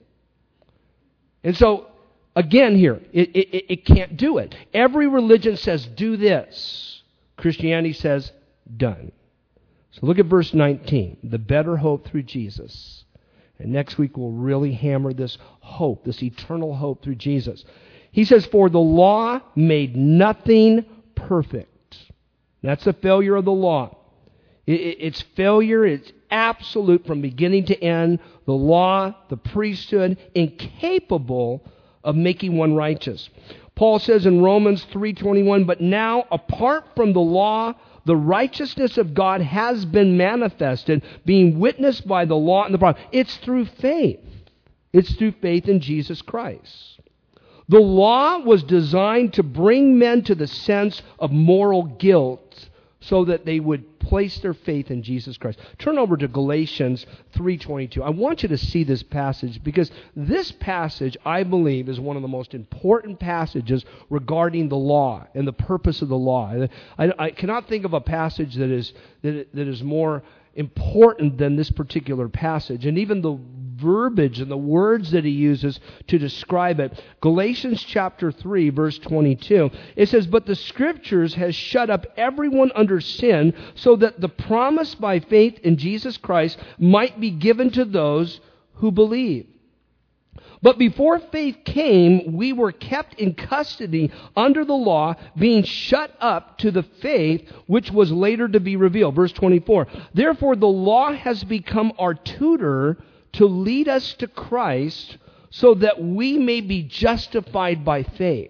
And so, again here, it, it, it can't do it. Every religion says, do this. Christianity says, done. So look at verse nineteen. The better hope through Jesus. And next week we'll really hammer this hope, this eternal hope through Jesus. He says, for the law made nothing perfect. That's the failure of the law. It, it, it's failure. It's absolute from beginning to end. The law, the priesthood, incapable of making one righteous. Paul says in Romans three twenty-one, but now apart from the law, the righteousness of God has been manifested, being witnessed by the law and the prophets. It's through faith. It's through faith in Jesus Christ. The law was designed to bring men to the sense of moral guilt so that they would place their faith in Jesus Christ. Turn over to Galatians three twenty-two. I want you to see this passage because this passage, I believe, is one of the most important passages regarding the law and the purpose of the law. I, I cannot think of a passage that is that, that is more important than this particular passage. And even the verbiage and the words that he uses to describe it. Galatians chapter three, verse twenty-two. It says, but the Scriptures has shut up everyone under sin so that the promise by faith in Jesus Christ might be given to those who believe. But before faith came, we were kept in custody under the law, being shut up to the faith which was later to be revealed. Verse twenty-four. Therefore the law has become our tutor to lead us to Christ so that we may be justified by faith.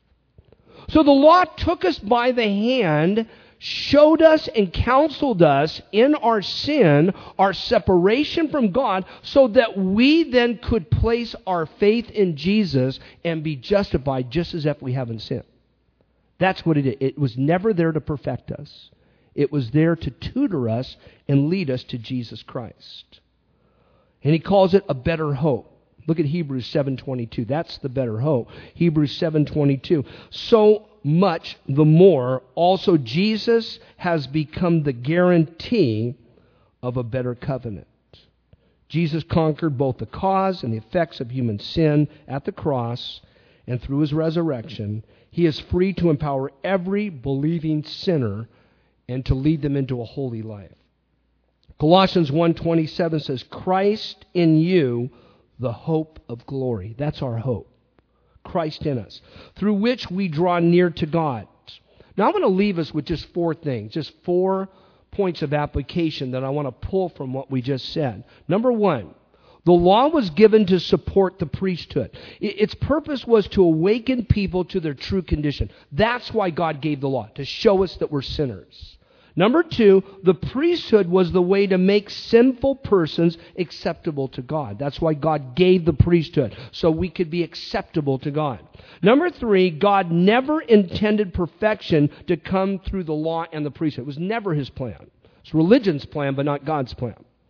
So the law took us by the hand, showed us and counseled us in our sin, our separation from God, so that we then could place our faith in Jesus and be justified just as if we haven't sinned. That's what it is. It was never there to perfect us. It was there to tutor us and lead us to Jesus Christ. And he calls it a better hope. Look at Hebrews seven twenty-two. That's the better hope. Hebrews seven twenty-two. So much the more also Jesus has become the guarantee of a better covenant. Jesus conquered both the cause and the effects of human sin at the cross, and through his resurrection, he is free to empower every believing sinner and to lead them into a holy life. Colossians one twenty-seven says, Christ in you, the hope of glory. That's our hope. Christ in us, through which we draw near to God. Now I'm going to leave us with just four things, just four points of application that I want to pull from what we just said. Number one, the law was given to support the priesthood. Its purpose was to awaken people to their true condition. That's why God gave the law, to show us that we're sinners. Number two, the priesthood was the way to make sinful persons acceptable to God. That's why God gave the priesthood, so we could be acceptable to God. Number three, God never intended perfection to come through the law and the priesthood. It was never his plan. It's religion's plan, but not God's plan.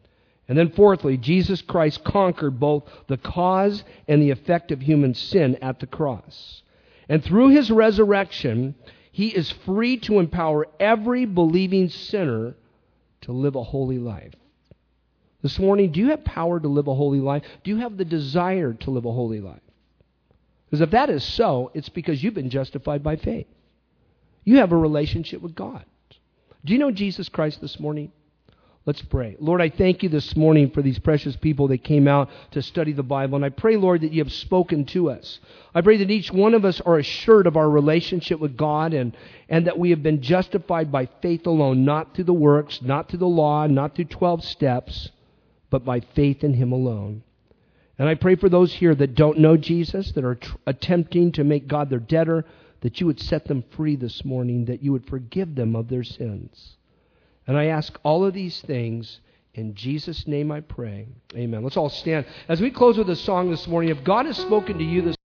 And then fourthly, Jesus Christ conquered both the cause and the effect of human sin at the cross. And through his resurrection, he is free to empower every believing sinner to live a holy life. This morning, do you have power to live a holy life? Do you have the desire to live a holy life? Because if that is so, it's because you've been justified by faith. You have a relationship with God. Do you know Jesus Christ this morning? Let's pray. Lord, I thank you this morning for these precious people that came out to study the Bible. And I pray, Lord, that you have spoken to us. I pray that each one of us are assured of our relationship with God and, and that we have been justified by faith alone, not through the works, not through the law, not through twelve steps, but by faith in him alone. And I pray for those here that don't know Jesus, that are tr- attempting to make God their debtor, that you would set them free this morning, that you would forgive them of their sins. And I ask all of these things in Jesus' name I pray. Amen. Let's all stand. As we close with a song this morning, if God has spoken to you this